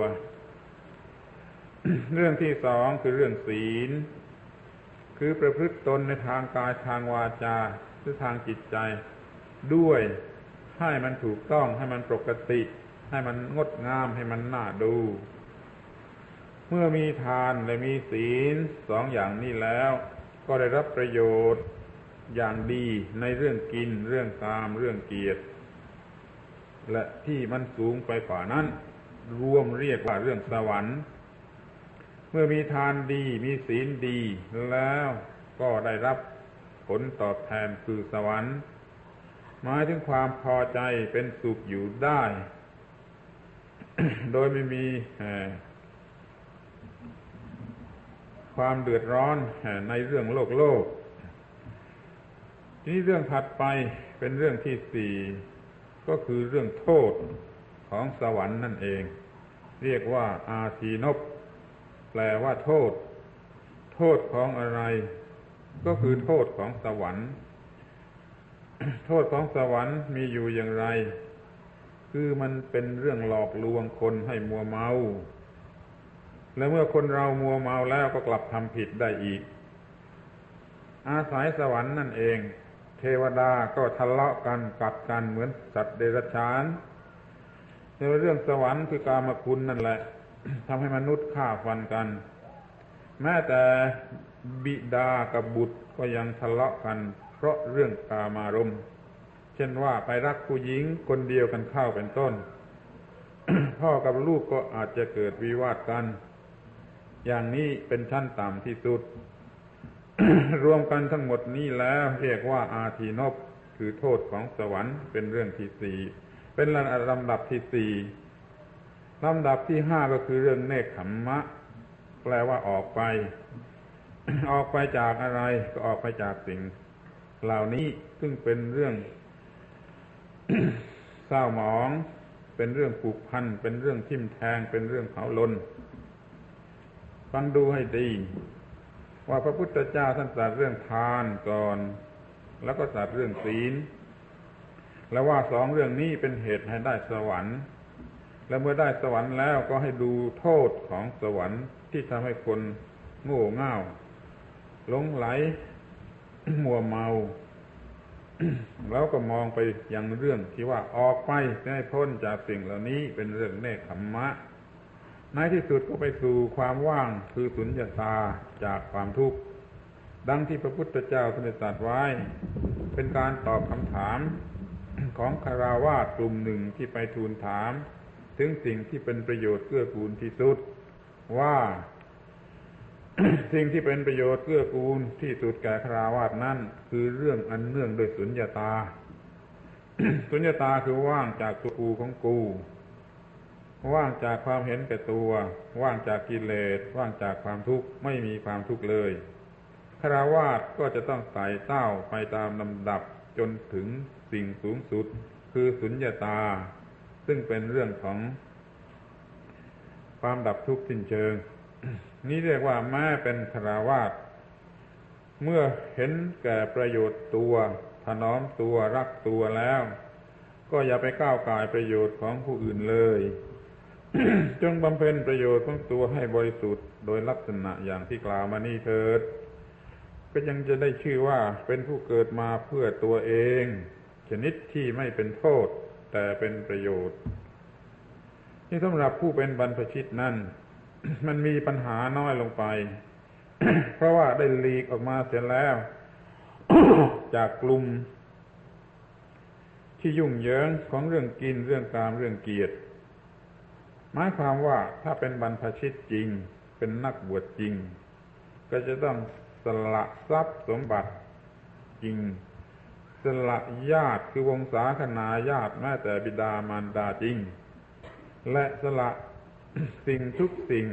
S1: เรื่องที่สองคือเรื่องศีลคือประพฤติตนในทางกายทางวาจาหรือทางจิตใจด้วยให้มันถูกต้องให้มันปกติให้มันงดงามให้มันน่าดูเมื่อมีทานและมีศีลสองอย่างนี้แล้วก็ได้รับประโยชน์อย่างดีในเรื่องกินเรื่องกามเรื่องเกียรติและที่มันสูงไปกว่านั้นรวมเรียกว่าเรื่องสวรรค์เมื่อมีทานดีมีศีลดีแล้วก็ได้รับผลตอบแทนคือสวรรค์หมายถึงความพอใจเป็นสุขอยู่ได้ โดยไม่มีความเดือดร้อนในเรื่องโลกโลกทีนี้เรื่องถัดไปเป็นเรื่องที่สี่ก็คือเรื่องโทษของสวรรค์นั่นเองเรียกว่าอาทีนพแปลว่าโทษโทษของอะไรก็คือโทษของสวรรค์ โทษของสวรรค์มีอยู่อย่างไรคือมันเป็นเรื่องหลอกลวงคนให้มัวเมาและเมื่อคนเรามัวเมาแล้วก็กลับทำผิดได้อีกอาศัยสวรรค์นั่นเองเทวดาก็ทะเลาะกันกัดกันเหมือนสัตว์เดรัจฉานในเรื่องสวรรค์คือกามคุณนั่นแหละ ทำให้มนุษย์ฆ่าฟันกันแม้แต่บิดากับบุตรก็ยังทะเลาะกันเพราะเรื่องกามารมณ์เช่นว่าไปรักผู้หญิงคนเดียวกันเข้าเป็นต้น พ่อกับลูกก็อาจจะเกิดวิวาทกันอย่างนี้เป็นชั้นต่ำที่สุด รวมกันทั้งหมดนี้แล้วเรียกว่าอาทีนพคือโทษของสวรรค์เป็นเรื่องที่สี่เป็นลำดับที่สี่ลำดับที่ห้าก็คือเรื่องเนกขัมมะแปลว่าออกไป ออกไปจากอะไรก็ออกไปจากสิ่งเหล่านี้ซึ่งเป็นเรื่อง เศร้าหมองเป็นเรื่องผูกพันเป็นเรื่องทิ่มแทงเป็นเรื่องเผาลนฟังดูให้ดีว่าพระพุทธเจ้าท่านตรัสเรื่องทานก่อนแล้วก็ตรัสเรื่องศีลแล้วว่าสองเรื่องนี้เป็นเหตุให้ได้สวรรค์และเมื่อได้สวรรค์แล้วก็ให้ดูโทษของสวรรค์ที่ทำให้คนโง่เง่าหลงไหล มัวเมาแล้วก็มองไปยังเรื่องที่ว่าออกไปให้พ้นจากสิ่งเหล่านี้เป็นเรื่องเนกขัมมะในที่สุดก็ไปสู่ความว่างคือสุญญตาจากความทุกข์ดังที่พระพุทธเจ้าทรงตรัสไว้เป็นการตอบคำถามของคฤหัสถ์กลุ่มหนึ่งที่ไปทูลถามถึงสิ่งที่เป็นประโยชน์เกื้อกูลที่สุดว่า สิ่งที่เป็นประโยชน์เกื้อกูลที่สุดแก่คฤหัสถ์นั้นคือเรื่องอันเนื่องโดยสุญญตา สุญญตาคือว่างจากตัวกูของกูว่างจากความเห็นแก่ตัวว่างจากกิเลสว่างจากความทุกข์ไม่มีความทุกข์เลยคฤหัสถ์ก็จะต้องไต่เต้าไปตามลำดับจนถึงสิ่งสูงสุดคือสุญญตาซึ่งเป็นเรื่องของความดับทุกข์สิ้นเชิง นี่เรียกว่าแม้เป็นคฤหัสถ์เมื่อเห็นแก่ประโยชน์ตัวถนอมตัวรักตัวแล้วก็อย่าไปก้าวก่ายประโยชน์ของผู้อื่นเลย จงบำเพ็ญประโยชน์ของตัวให้บริสุทธิ์โดยลักษณะอย่างที่กล่าวมานี้เถิดก็ยังจะได้ชื่อว่าเป็นผู้เกิดมาเพื่อตัวเองชนิดที่ไม่เป็นโทษแต่เป็นประโยชน์ที่สำหรับผู้เป็นบรรพชิตนั้น มันมีปัญหาน้อยลงไป เพราะว่าได้หลีกออกมาเสียแล้ว จากกลุ่มที่ยุ่งเหยิงของเรื่องกินเรื่องกามเรื่องเกียรติหมายความว่าถ้าเป็นบรรพชิตจริงเป็นนักบวชจริงก็จะต้องสละทรัพย์สมบัติจริงสละญาติคือวงศาคณาญาติแม้แต่บิดามารดาจริงและสละ สิ่งทุกสิ่ง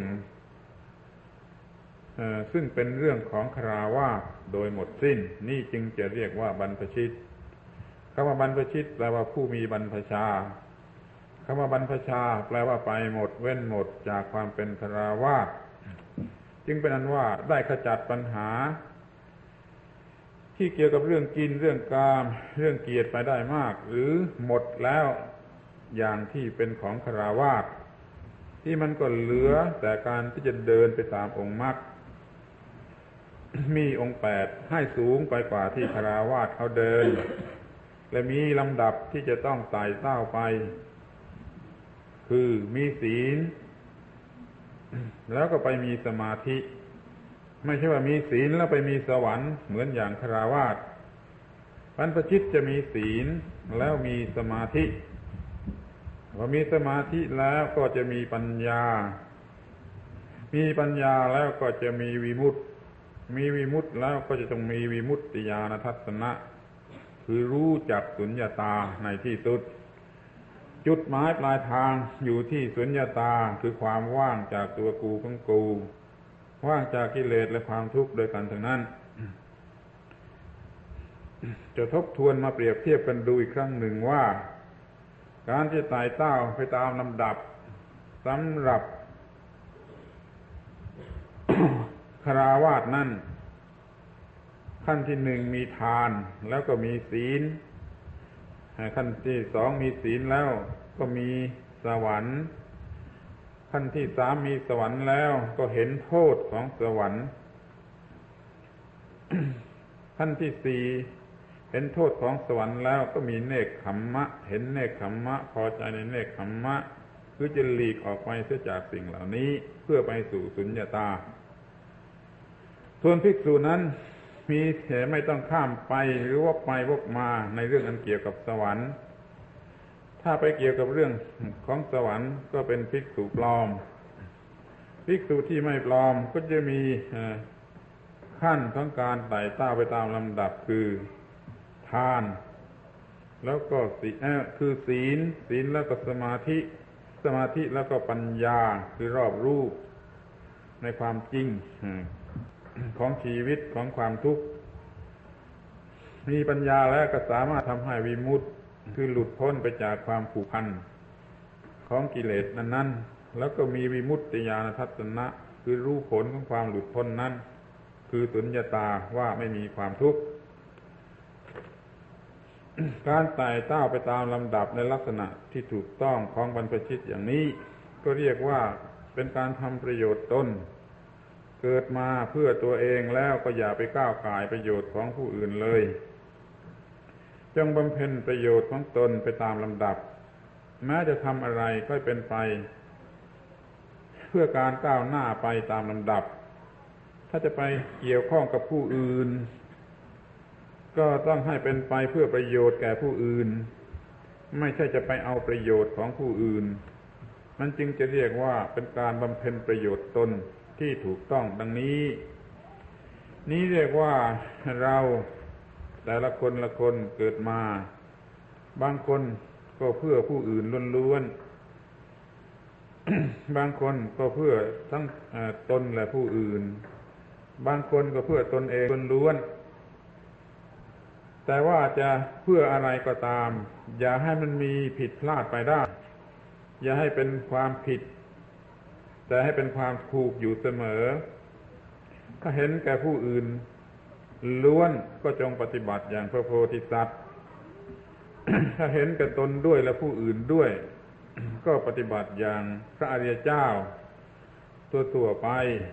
S1: ซึ่งเป็นเรื่องของคฤหัสถ์โดยหมดสิ้นนี่จึงจะเรียกว่าบรรพชิตคำว่าบรรพชิตแปลว่าผู้มีบรรพชาคำว่าบรรพชาแปลว่าไปหมดเว้นหมดจากความเป็นคฤหัสถ์จึงเป็นอันว่าได้ขจัดปัญหาที่เกี่ยวกับเรื่องกินเรื่องกามเรื่องเกียรติไปได้มากหรือหมดแล้วอย่างที่เป็นของคฤหัสถ์ที่มันก็เหลือแต่การที่จะเดินไปตามองค์มรรคมีองค์แปดให้สูงไปกว่าที่คฤหัสถ์เขาเดินและมีลำดับที่จะต้องไต่เต้าไปคือมีศีลแล้วก็ไปมีสมาธิไม่ใช่ว่ามีศีลแล้วไปมีสวรรค์เหมือนอย่างคฤหัสถ์บรรพชิตจะมีศีลแล้วมีสมาธิพอมีสมาธิแล้วก็จะมีปัญญามีปัญญาแล้วก็จะมีวิมุตติมีวิมุตติแล้วก็จะต้องมีวิมุตติญาณทัศนะคือรู้จักสุญญตาในที่สุดจุดหมายปลายทางอยู่ที่สุญญตาคือความว่างจากตัวกูของกูว่างจากกิเลสและความทุกข์โดยกันทั้งนั้น จะทบทวนมาเปรียบเทียบกันดูอีกครั้งหนึ่งว่าการที่ไต่เต้าไปตามลำดับสำหรับ คฤหัสถ์นั้นขั้นที่หนึ่งมีทานแล้วก็มีศีลขั้นที่สองมีศีลแล้วก็มีสวรรค์ขั้นที่สามมีสวรรค์แล้วก็เห็นโทษของสวรรค์ ขั้นที่สี่เห็นโทษของสวรรค์แล้วก็มีเนกขัมมะเห็นเนกขัมมะพอใจในเนกขัมมะคือจะหลีกออกไปเสียจากสิ่งเหล่านี้เพื่อไปสู่สุญญตาส่วนภิกษุนั้นมีเหตุไม่ต้องข้ามไปหรือว่าไปวกมาในเรื่องอันเกี่ยวกับสวรรค์ถ้าไปเกี่ยวกับเรื่องของสวรรค์ก็เป็นภิกษุปลอมภิกษุที่ไม่ปลอมก็จะมีขั้นของการไต่เต้าไปตามลำดับคือทานแล้วก็ศีลคือศีลศีลแล้วก็สมาธิสมาธิแล้วก็ปัญญาคือรอบรู้ในความจริงของชีวิตของความทุกข์มีปัญญาแล้วก็สามารถทำให้วิมุตติคือหลุดพ้นไปจากความผูกพันของกิเลสนั้นๆแล้วก็มีวิมุตติญาณทัศนะคือรู้ผลของความหลุดพ้นนั้นคือสุญญตาว่าไม่มีความทุกข์การไต่เต้าไปตามลำดับในลักษณะที่ถูกต้องของบรรพชิตอย่างนี้ก็เรียกว่าเป็นการทำประโยชน์ตนเกิดมาเพื่อตัวเองแล้วก็อย่าไปก้าวก่ายประโยชน์ของผู้อื่นเลยจงบำเพ็ญประโยชน์ของตนไปตามลำดับแม้จะทำอะไรก็เป็นไปเพื่อการก้าวหน้าไปตามลำดับถ้าจะไปเกี่ยวข้องกับผู้อื่นก็ต้องให้เป็นไปเพื่อประโยชน์แก่ผู้อื่นไม่ใช่จะไปเอาประโยชน์ของผู้อื่นมันจึงจะเรียกว่าเป็นการบำเพ็ญประโยชน์ตนที่ถูกต้องดังนี้นี้เรียกว่าเราแต่ละคนละคนเกิดมาบางคนก็เพื่อผู้อื่นล้วนๆ บางคนก็เพื่อทั้งตนและผู้อื่นบางคนก็เพื่อตนเองล้วนๆแต่ว่าจะเพื่ออะไรก็ตามอย่าให้มันมีผิดพลาดไปได้อย่าให้เป็นความผิดแต่ให้เป็นความถูกอยู่เสมอถ้าเห็นแก่ผู้อื่นล้วนก็จงปฏิบัติอย่างพระโพธิสัตว์ ถ้าเห็นแก่ตนด้วยและผู้อื่นด้วย ก็ปฏิบัติอย่างพระอริยเจ้าตัวๆไป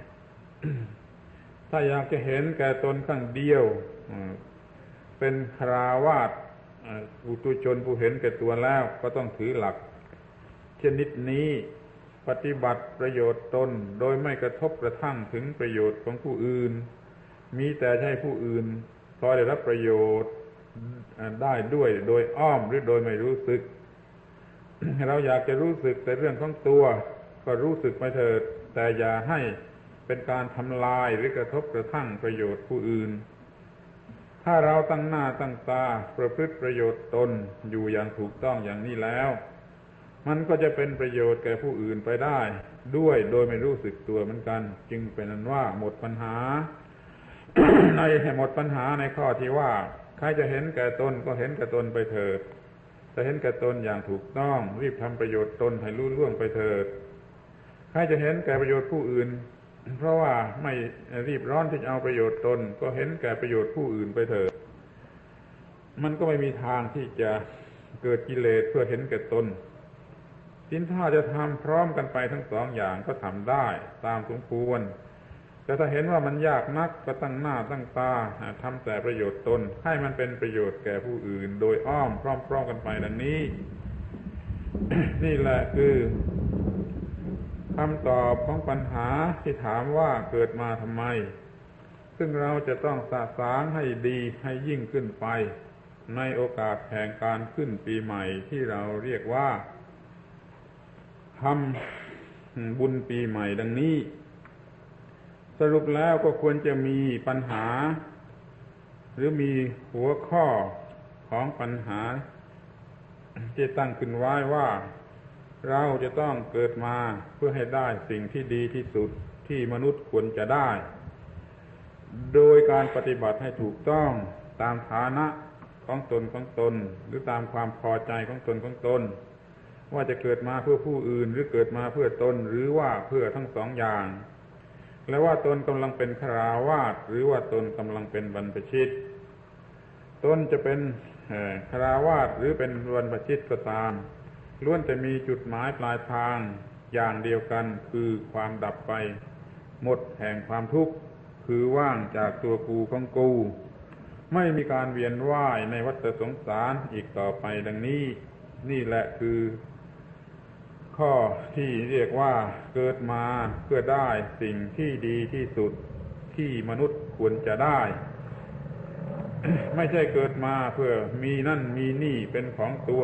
S1: ถ้าอยากจะเห็นแก่ตนข้างเดียวเป็นคฤหัสถ์อุตุชนผู้เห็นแก่ตัวแล้วก็ต้องถือหลักชนิดนี้ปฏิบัติประโยชน์ตนโดยไม่กระทบกระทั่งถึงประโยชน์ของผู้อื่นมีแต่ให้ผู้อื่นพอได้รับประโยชน์ได้ด้วยโดยอ้อมหรือโดยไม่รู้สึก เราอยากจะรู้สึกแต่เรื่องของตัวก็รู้สึกไปเถิดแต่อย่าให้เป็นการทำลายหรือกระทบกระทั่งประโยชน์ผู้อื่นถ้าเราตั้งหน้าตั้งตาประพฤติประโยชน์ตนอยู่อย่างถูกต้องอย่างนี้แล้วมันก็จะเป็นประโยชน์แก่ผู้อื่นไปได้ด้วยโดยไม่รู้สึกตัวเหมือนกันจึงเป็นนั้นว่าหมดปัญหา ในหมดปัญหาในข้อที่ว่าใครจะเห็นแก่ตนก็เห็นแก่ตนไปเถิดแต่เห็นแก่ตนอย่างถูกต้องรีบทำประโยชน์ตนให้ลุล่วงไปเถิดใครจะเห็นแก่ประโยชน์ผู้อื่นเพราะว่าไม่รีบร้อนที่จะเอาประโยชน์ตนก็เห็นแก่ประโยชน์ผู้อื่นไปเถิดมันก็ไม่มีทางที่จะเกิดกิเลสเพื่อเห็นแก่ตนสินถ้าจะทำพร้อมกันไปทั้งสองอย่างก็ทำได้ตามสมควรแต่ถ้าเห็นว่ามันยากนักก็ตั้งหน้าตั้งตาทำแต่ประโยชน์ตนให้มันเป็นประโยชน์แก่ผู้อื่นโดยอ้อมพร้อมๆกันไปดังนี้ นี่แหละคือคำตอบของปัญหาที่ถามว่าเกิดมาทำไมซึ่งเราจะต้องสะสางให้ดีให้ยิ่งขึ้นไปในโอกาสแห่งการขึ้นปีใหม่ที่เราเรียกว่าทำบุญปีใหม่ดังนี้สรุปแล้วก็ควรจะมีปัญหาหรือมีหัวข้อของปัญหาที่ตั้งขึ้นไว้ว่าเราจะต้องเกิดมาเพื่อให้ได้สิ่งที่ดีที่สุดที่มนุษย์ควรจะได้โดยการปฏิบัติให้ถูกต้องตามฐานะของตนของตนหรือตามความพอใจของตนของตนว่าจะเกิดมาเพื่อผู้อื่นหรือเกิดมาเพื่อตนหรือว่าเพื่อทั้งสองอย่างและว่าตนกำลังเป็นฆราวาสหรือว่าตนกำลังเป็นบรรพชิตตนจะเป็นฆราวาสหรือเป็นบรรพชิตก็ตามล้วนแต่มีจุดหมายปลายทางอย่างเดียวกันคือความดับไปหมดแห่งความทุกข์คือว่างจากตัวกูของกูไม่มีการเวียนว่ายในวัฏสงสารอีกต่อไปดังนี้นี่แหละคือข้อที่เรียกว่าเกิดมาเพื่อได้สิ่งที่ดีที่สุดที่มนุษย์ควรจะได้ ไม่ใช่เกิดมาเพื่อมีนั่นมีนี่เป็นของตัว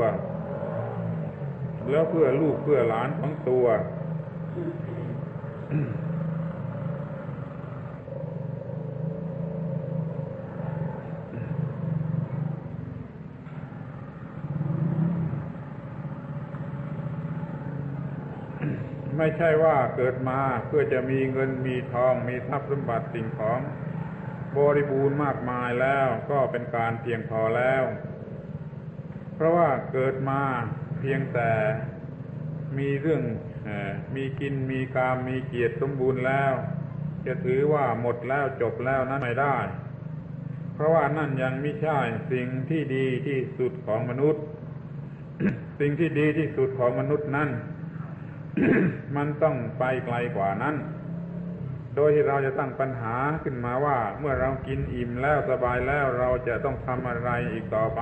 S1: แล้วเพื่อลูกเพื่อหลานของตัว ไม่ใช่ว่าเกิดมาเพื่อจะมีเงินมีทองมีทรัพย์สมบัติสิ่งของบริบูรณ์มากมายแล้วก็เป็นการเพียงพอแล้วเพราะว่าเกิดมาเพียงแต่มีเรื่องมีกินมีกามมีเกียรติสมบูรณ์แล้วจะถือว่าหมดแล้วจบแล้วนั้นไม่ได้เพราะว่านั่นยังไม่ใช่สิ่งที่ดีที่สุดของมนุษย์ สิ่งที่ดีที่สุดของมนุษย์นั้น มันต้องไปไกลกว่านั้นโดยที่เราจะตั้งปัญหาขึ้นมาว่าเมื่อเรากินอิ่มแล้วสบายแล้วเราจะต้องทำอะไรอีกต่อไป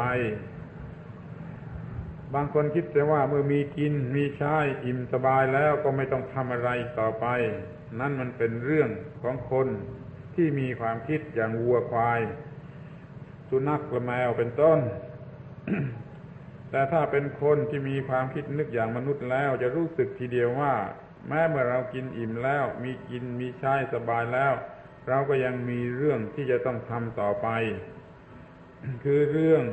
S1: บางคนคิดแต่ว่าเมื่อมีกินมีใช้อิ่มสบายแล้วก็ไม่ต้องทำอะไรอีกต่อไปนั่นมันเป็นเรื่องของคนที่มีความคิดอย่างวัวควายสุนัขและแมวเป็นต้น แต่ถ้าเป็นคนที่มีความคิดนึกอย่างมนุษย์แล้วจะรู้สึกทีเดียวว่าแม้เมื่อเรากินอิ่มแล้วมีกินมีใช้สบายแล้วเราก็ยังมีเรื่องที่จะต้องทำต่อไป คือเรื่อง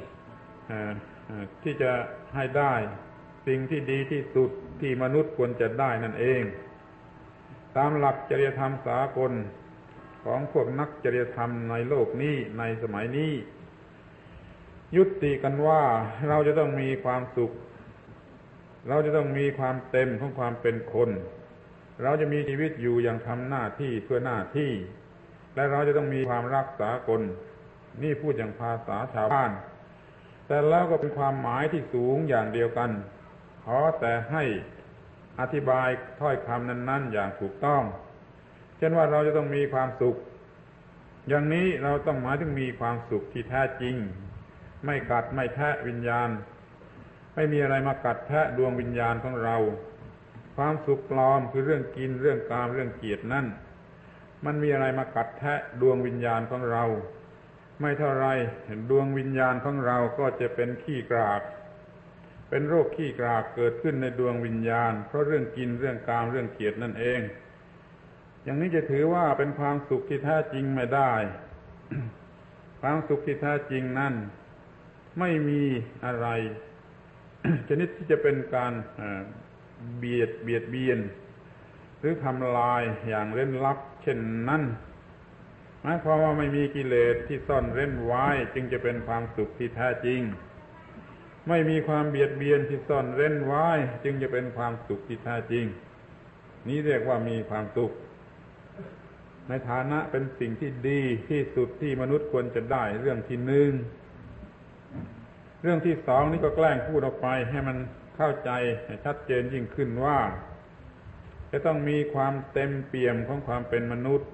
S1: ที่จะให้ได้สิ่งที่ดีที่สุดที่มนุษย์ควรจะได้นั่นเองตามหลักจริยธรรมสากลของพวกนักจริยธรรมในโลกนี้ในสมัยนี้ยุติกันว่าเราจะต้องมีความสุขเราจะต้องมีความเต็มของความเป็นคนเราจะมีชีวิตอยู่อย่างทำหน้าที่เพื่อหน้าที่และเราจะต้องมีความรักสากลนี่พูดอย่างภาษาชาวบ้านแต่แล้วก็เป็นความหมายที่สูงอย่างเดียวกันขอแต่ให้อธิบายถ้อยคำนั้นๆอย่างถูกต้องเช่นว่าเราจะต้องมีความสุขอย่างนี้เราต้องหมายถึงมีความสุขที่แท้จริงไม่กัดไม่แทะวิญญาณไม่มีอะไรมากัดแทะดวงวิญญาณของเราความสุขปลอมคือเรื่องกินเรื่องกามเรื่องเกียรตินั่นมันมีอะไรมากัดแทะดวงวิญญาณของเราไม่เท่าไรดวงวิญญาณของเราก็จะเป็นขี้กรากเป็นโรคขี้กรากเกิดขึ้นในดวงวิญญาณเพราะเรื่องกินเรื่องกามเรื่องเกียรตินั่นเองอย่างนี้จะถือว่าเป็นความสุขที่แท้จริงไม่ได้ ความสุขที่แท้จริงนั่นไม่มีอะไร ชนิดที่จะเป็นการเบียดเบียดเบียนหรือทำลายอย่างเร้นลับเช่นนั้นหมายความว่าไม่มีกิเลสที่ซ่อนเร้นไว้จึงจะเป็นความสุขที่แท้จริงไม่มีความเบียดเบียนที่ซ่อนเร้นไว้จึงจะเป็นความสุขที่แท้จริงนี้เรียกว่ามีความสุขในฐานะเป็นสิ่งที่ดีที่สุดที่มนุษย์ควรจะได้เรื่องที่หนึ่งเรื่องที่สองนี่ก็แกล้งพูดออกไปให้มันเข้าใจชัดเจนยิ่งขึ้นว่าจะต้องมีความเต็มเปี่ยมของความเป็นมนุษย์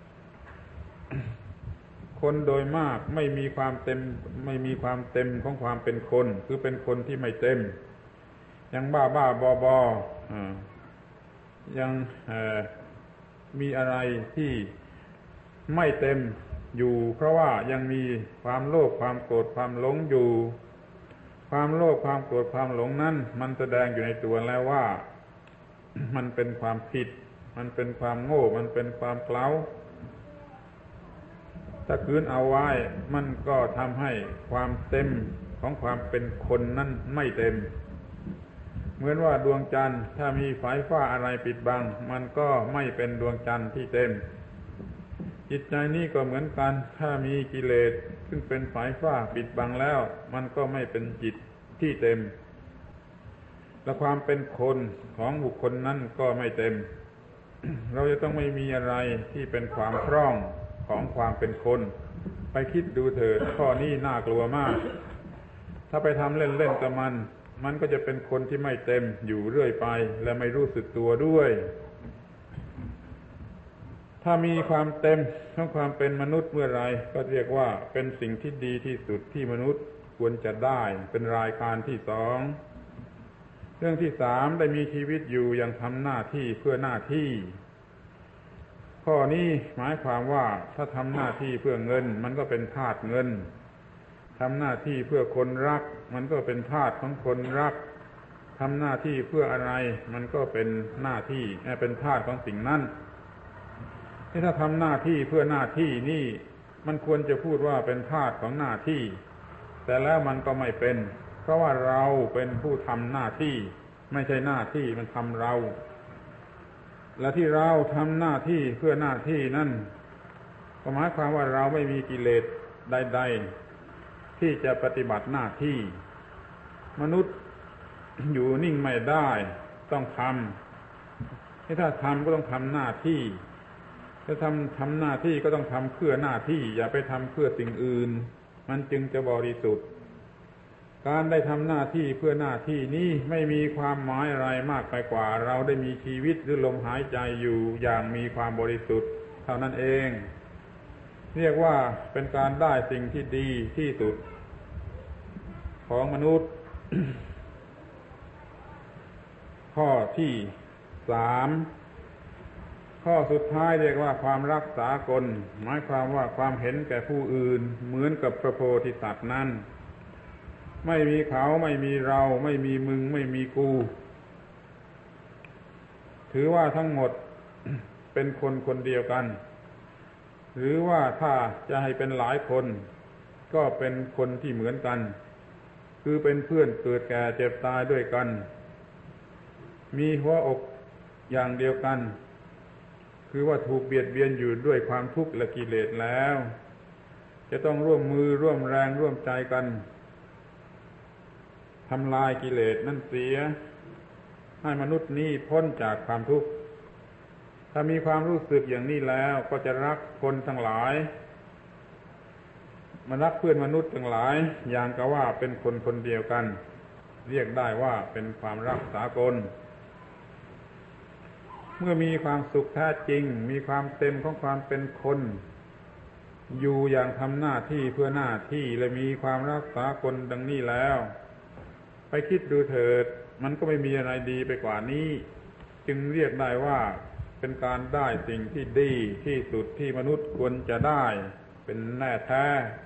S1: คนโดยมากไม่มีความเต็มไม่มีความเต็มของความเป็นคนคือเป็นคนที่ไม่เต็มยังบ้าบ้าบอบอยังมีอะไรที่ไม่เต็มอยู่เพราะว่ายังมีความโลภความโกรธความหลงอยู่ความโลภความโกรธความหลงนั้นมันแสดงอยู่ในตัวแล้วว่ามันเป็นความผิดมันเป็นความโง่มันเป็นความเกลาถ้าคืนเอาไว้มันก็ทำให้ความเต็มของความเป็นคนนั้นไม่เต็มเหมือนว่าดวงจันทร์ถ้ามีฝายฟ้าอะไรปิดบังมันก็ไม่เป็นดวงจันทร์ที่เต็มจิตใจนี้ก็เหมือนกันถ้ามีกิเลสซึ่งเป็นฝายฟ้าปิดบังแล้วมันก็ไม่เป็นจิตที่เต็มและความเป็นคนของบุคคลนั้นก็ไม่เต็ม เราจะต้องไม่มีอะไรที่เป็นความพร่องของความเป็นคนไปคิดดูเถิดข้อนี้น่ากลัวมากถ้าไปทำเล่นๆกับมันมันก็จะเป็นคนที่ไม่เต็มอยู่เรื่อยไปและไม่รู้สึกตัวด้วยถ้ามีความเต็มของความเป็นมนุษย์เมื่อไรก็เรียกว่าเป็นสิ่งที่ดีที่สุดที่มนุษย์ควรจะได้เป็นรายการที่สองเรื่องที่สามได้มีชีวิตอยู่อย่างทำหน้าที่เพื่อหน้าที่ข้อนี้หมายความว่าถ้าทำหน้าที่เพื่อเงินมันก็เป็นทาสเงินทำหน้าที่เพื่อคนรักมันก็เป็นทาสของคนรักทำหน้าที่เพื่ออะไรมันก็เป็นหน้าที่เป็นทาสของสิ่งนั้นที่ถ้าทำหน้าที่เพื่อหน้าที่นี่มันควรจะพูดว่าเป็นทาสของหน้าที่แต่แล้วมันก็ไม่เป็นเพราะว่าเราเป็นผู้ทำหน้าที่ไม่ใช่หน้าที่มันทำเราและที่เราทำหน้าที่เพื่อหน้าที่นั่นก็หมายความว่าเราไม่มีกิเลสใดๆที่จะปฏิบัติหน้าที่มนุษย์อยู่นิ่งไม่ได้ต้องทำถ้าทำก็ต้องทำหน้าที่ถ้าทำทำหน้าที่ก็ต้องทำเพื่อหน้าที่อย่าไปทำเพื่อสิ่งอื่นมันจึงจะบริสุทธิ์การได้ทำหน้าที่เพื่อหน้าที่นี้ไม่มีความหมายอะไรมากไปกว่าเราได้มีชีวิตหรือลมหายใจอยู่อย่างมีความบริสุทธิ์เท่านั้นเองเรียกว่าเป็นการได้สิ่งที่ดีที่สุดของมนุษย์ ข้อที่สามข้อสุดท้ายเรียกว่าความรักสากลหมายความว่าความเห็นแก่ผู้อื่นเหมือนกับพระโพธิสัตว์นั้นไม่มีเขาไม่มีเราไม่มีมึงไม่มีกูถือว่าทั้งหมด เป็นคนคนเดียวกันหรือว่าถ้าจะให้เป็นหลายคนก็เป็นคนที่เหมือนกันคือเป็นเพื่อนเกิดแก่เจ็บตายด้วยกันมีหัวอกอย่างเดียวกันคือว่าถูกเบียดเบียนอยู่ด้วยความทุกข์และกิเลสแล้วจะต้องร่วมมือร่วมแรงร่วมใจกันทำลายกิเลสนั่นเสียให้มนุษย์นี้พ้นจากความทุกข์ถ้ามีความรู้สึกอย่างนี้แล้วก็จะรักคนทั้งหลายมันรักเพื่อนมนุษย์ทั้งหลายอย่างกับว่าเป็นคนคนเดียวกันเรียกได้ว่าเป็นความรักสากลเมื่อมีความสุขแท้จริงมีความเต็มของความเป็นคนอยู่อย่างทำหน้าที่เพื่อหน้าที่และมีความรักสากลดังนี้แล้วไปคิดดูเถิดมันก็ไม่มีอะไรดีไปกว่านี้จึงเรียกได้ว่าเป็นการได้สิ่งที่ดีที่สุดที่มนุษย์ควรจะได้เป็นแน่แท้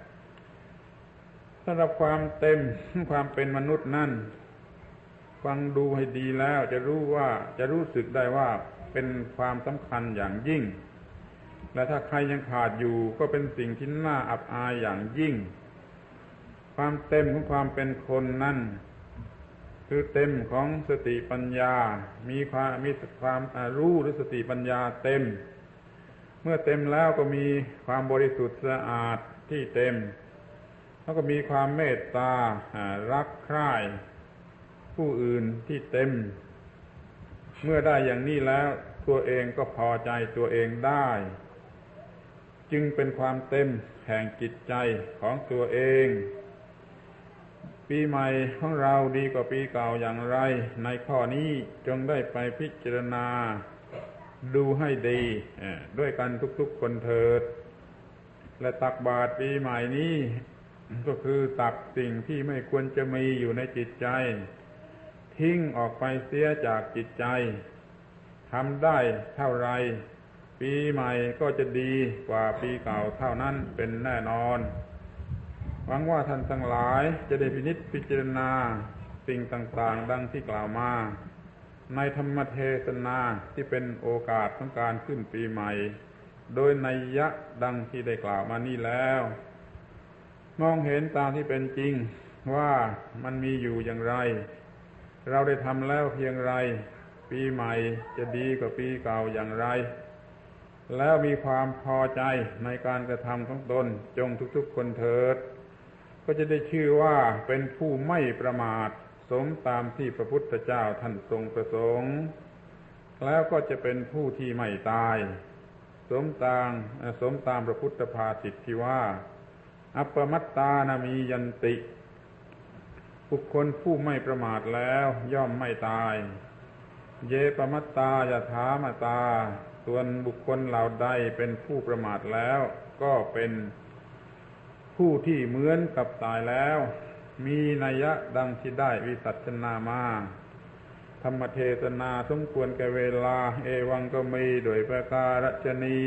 S1: สำหรับความเต็มความเป็นมนุษย์นั่นฟังดูให้ดีแล้วจะรู้ว่าจะรู้สึกได้ว่าเป็นความสำคัญอย่างยิ่งและถ้าใครยังขาดอยู่ก็เป็นสิ่งที่น่าอับอายอย่างยิ่งความเต็มของความเป็นคนนั่นคือเต็มของสติปัญญามีความมีความรู้หรือสติปัญญาเต็มเมื่อเต็มแล้วก็มีความบริสุทธิ์สะอาดที่เต็มแล้วก็มีความเมตตารักใคร่ผู้อื่นที่เต็มเมื่อได้อย่างนี้แล้วตัวเองก็พอใจตัวเองได้จึงเป็นความเต็มแห่งจิตใจของตัวเองปีใหม่ของเราดีกว่าปีเก่าอย่างไรในข้อนี้จงได้ไปพิจารณาดูให้ดีด้วยกันทุกๆคนเถิดและตักบาตรปีใหม่นี้ก็คือตักสิ่งที่ไม่ควรจะมีอยู่ในจิตใจทิ้งออกไปเสียจากจิตใจทำได้เท่าไรปีใหม่ก็จะดีกว่าปีเก่าเท่านั้นเป็นแน่นอนหวังว่าท่านทั้งหลายจะได้พินิจพิจารณาสิ่งต่างๆดังที่กล่าวมาในธรรมเทศนาที่เป็นโอกาสของการขึ้นปีใหม่โดยนัยยะดังที่ได้กล่าวมานี่แล้วมองเห็นตามที่เป็นจริงว่ามันมีอยู่อย่างไรเราได้ทำแล้วเพียงไรปีใหม่จะดีกว่าปีเก่าอย่างไรแล้วมีความพอใจในการกระทำของตนจงทุกๆคนเถิดก็จะได้ชื่อว่าเป็นผู้ไม่ประมาทสมตามที่พระพุทธเจ้าท่านทรงประสงค์แล้วก็จะเป็นผู้ที่ไม่ตายสมตามสมตามพระพุทธภาษิตที่ว่าอัปปมัตตานามียันติบุคคลผู้ไม่ประมาทแล้วย่อมไม่ตายเยปมัตตายถามตาส่วนบุคคลเหล่าใดเป็นผู้ประมาทแล้วก็เป็นผู้ที่เหมือนกับตายแล้วมีนัยยะดังที่ได้วิสัชนามาธรรมเทศนาสมควรแก่เวลาเอวังก็มีโดยประการฉนี้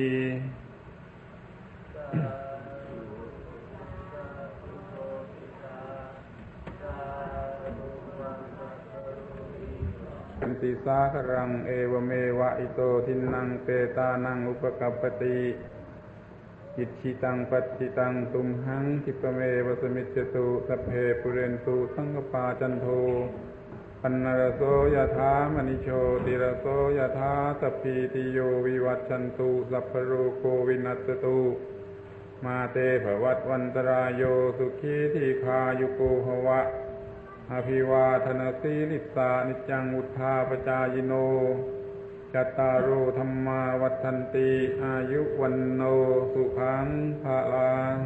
S1: อันติสาครังเอวเมวะอิโตทินังเปตานังอุปกัปปติอิชิตังปัจจิตังตุมหังคิปเมวสมิจจตุสัพเพปุเรนตุสังฆปาจันโทปันนรโสยถามณิโชติรโสยถาสัพพิติโยวิวัชชันตุสัพพโรโควินัสตุมาเตภวัตวันตรายโยสุขีทีคายุโกภวะอภิวาทนาสีลิสานิจังอุทธาปจายโนจัตตารโอธัมมาวัฏฏันติอายุวันโนสุขังภะลัง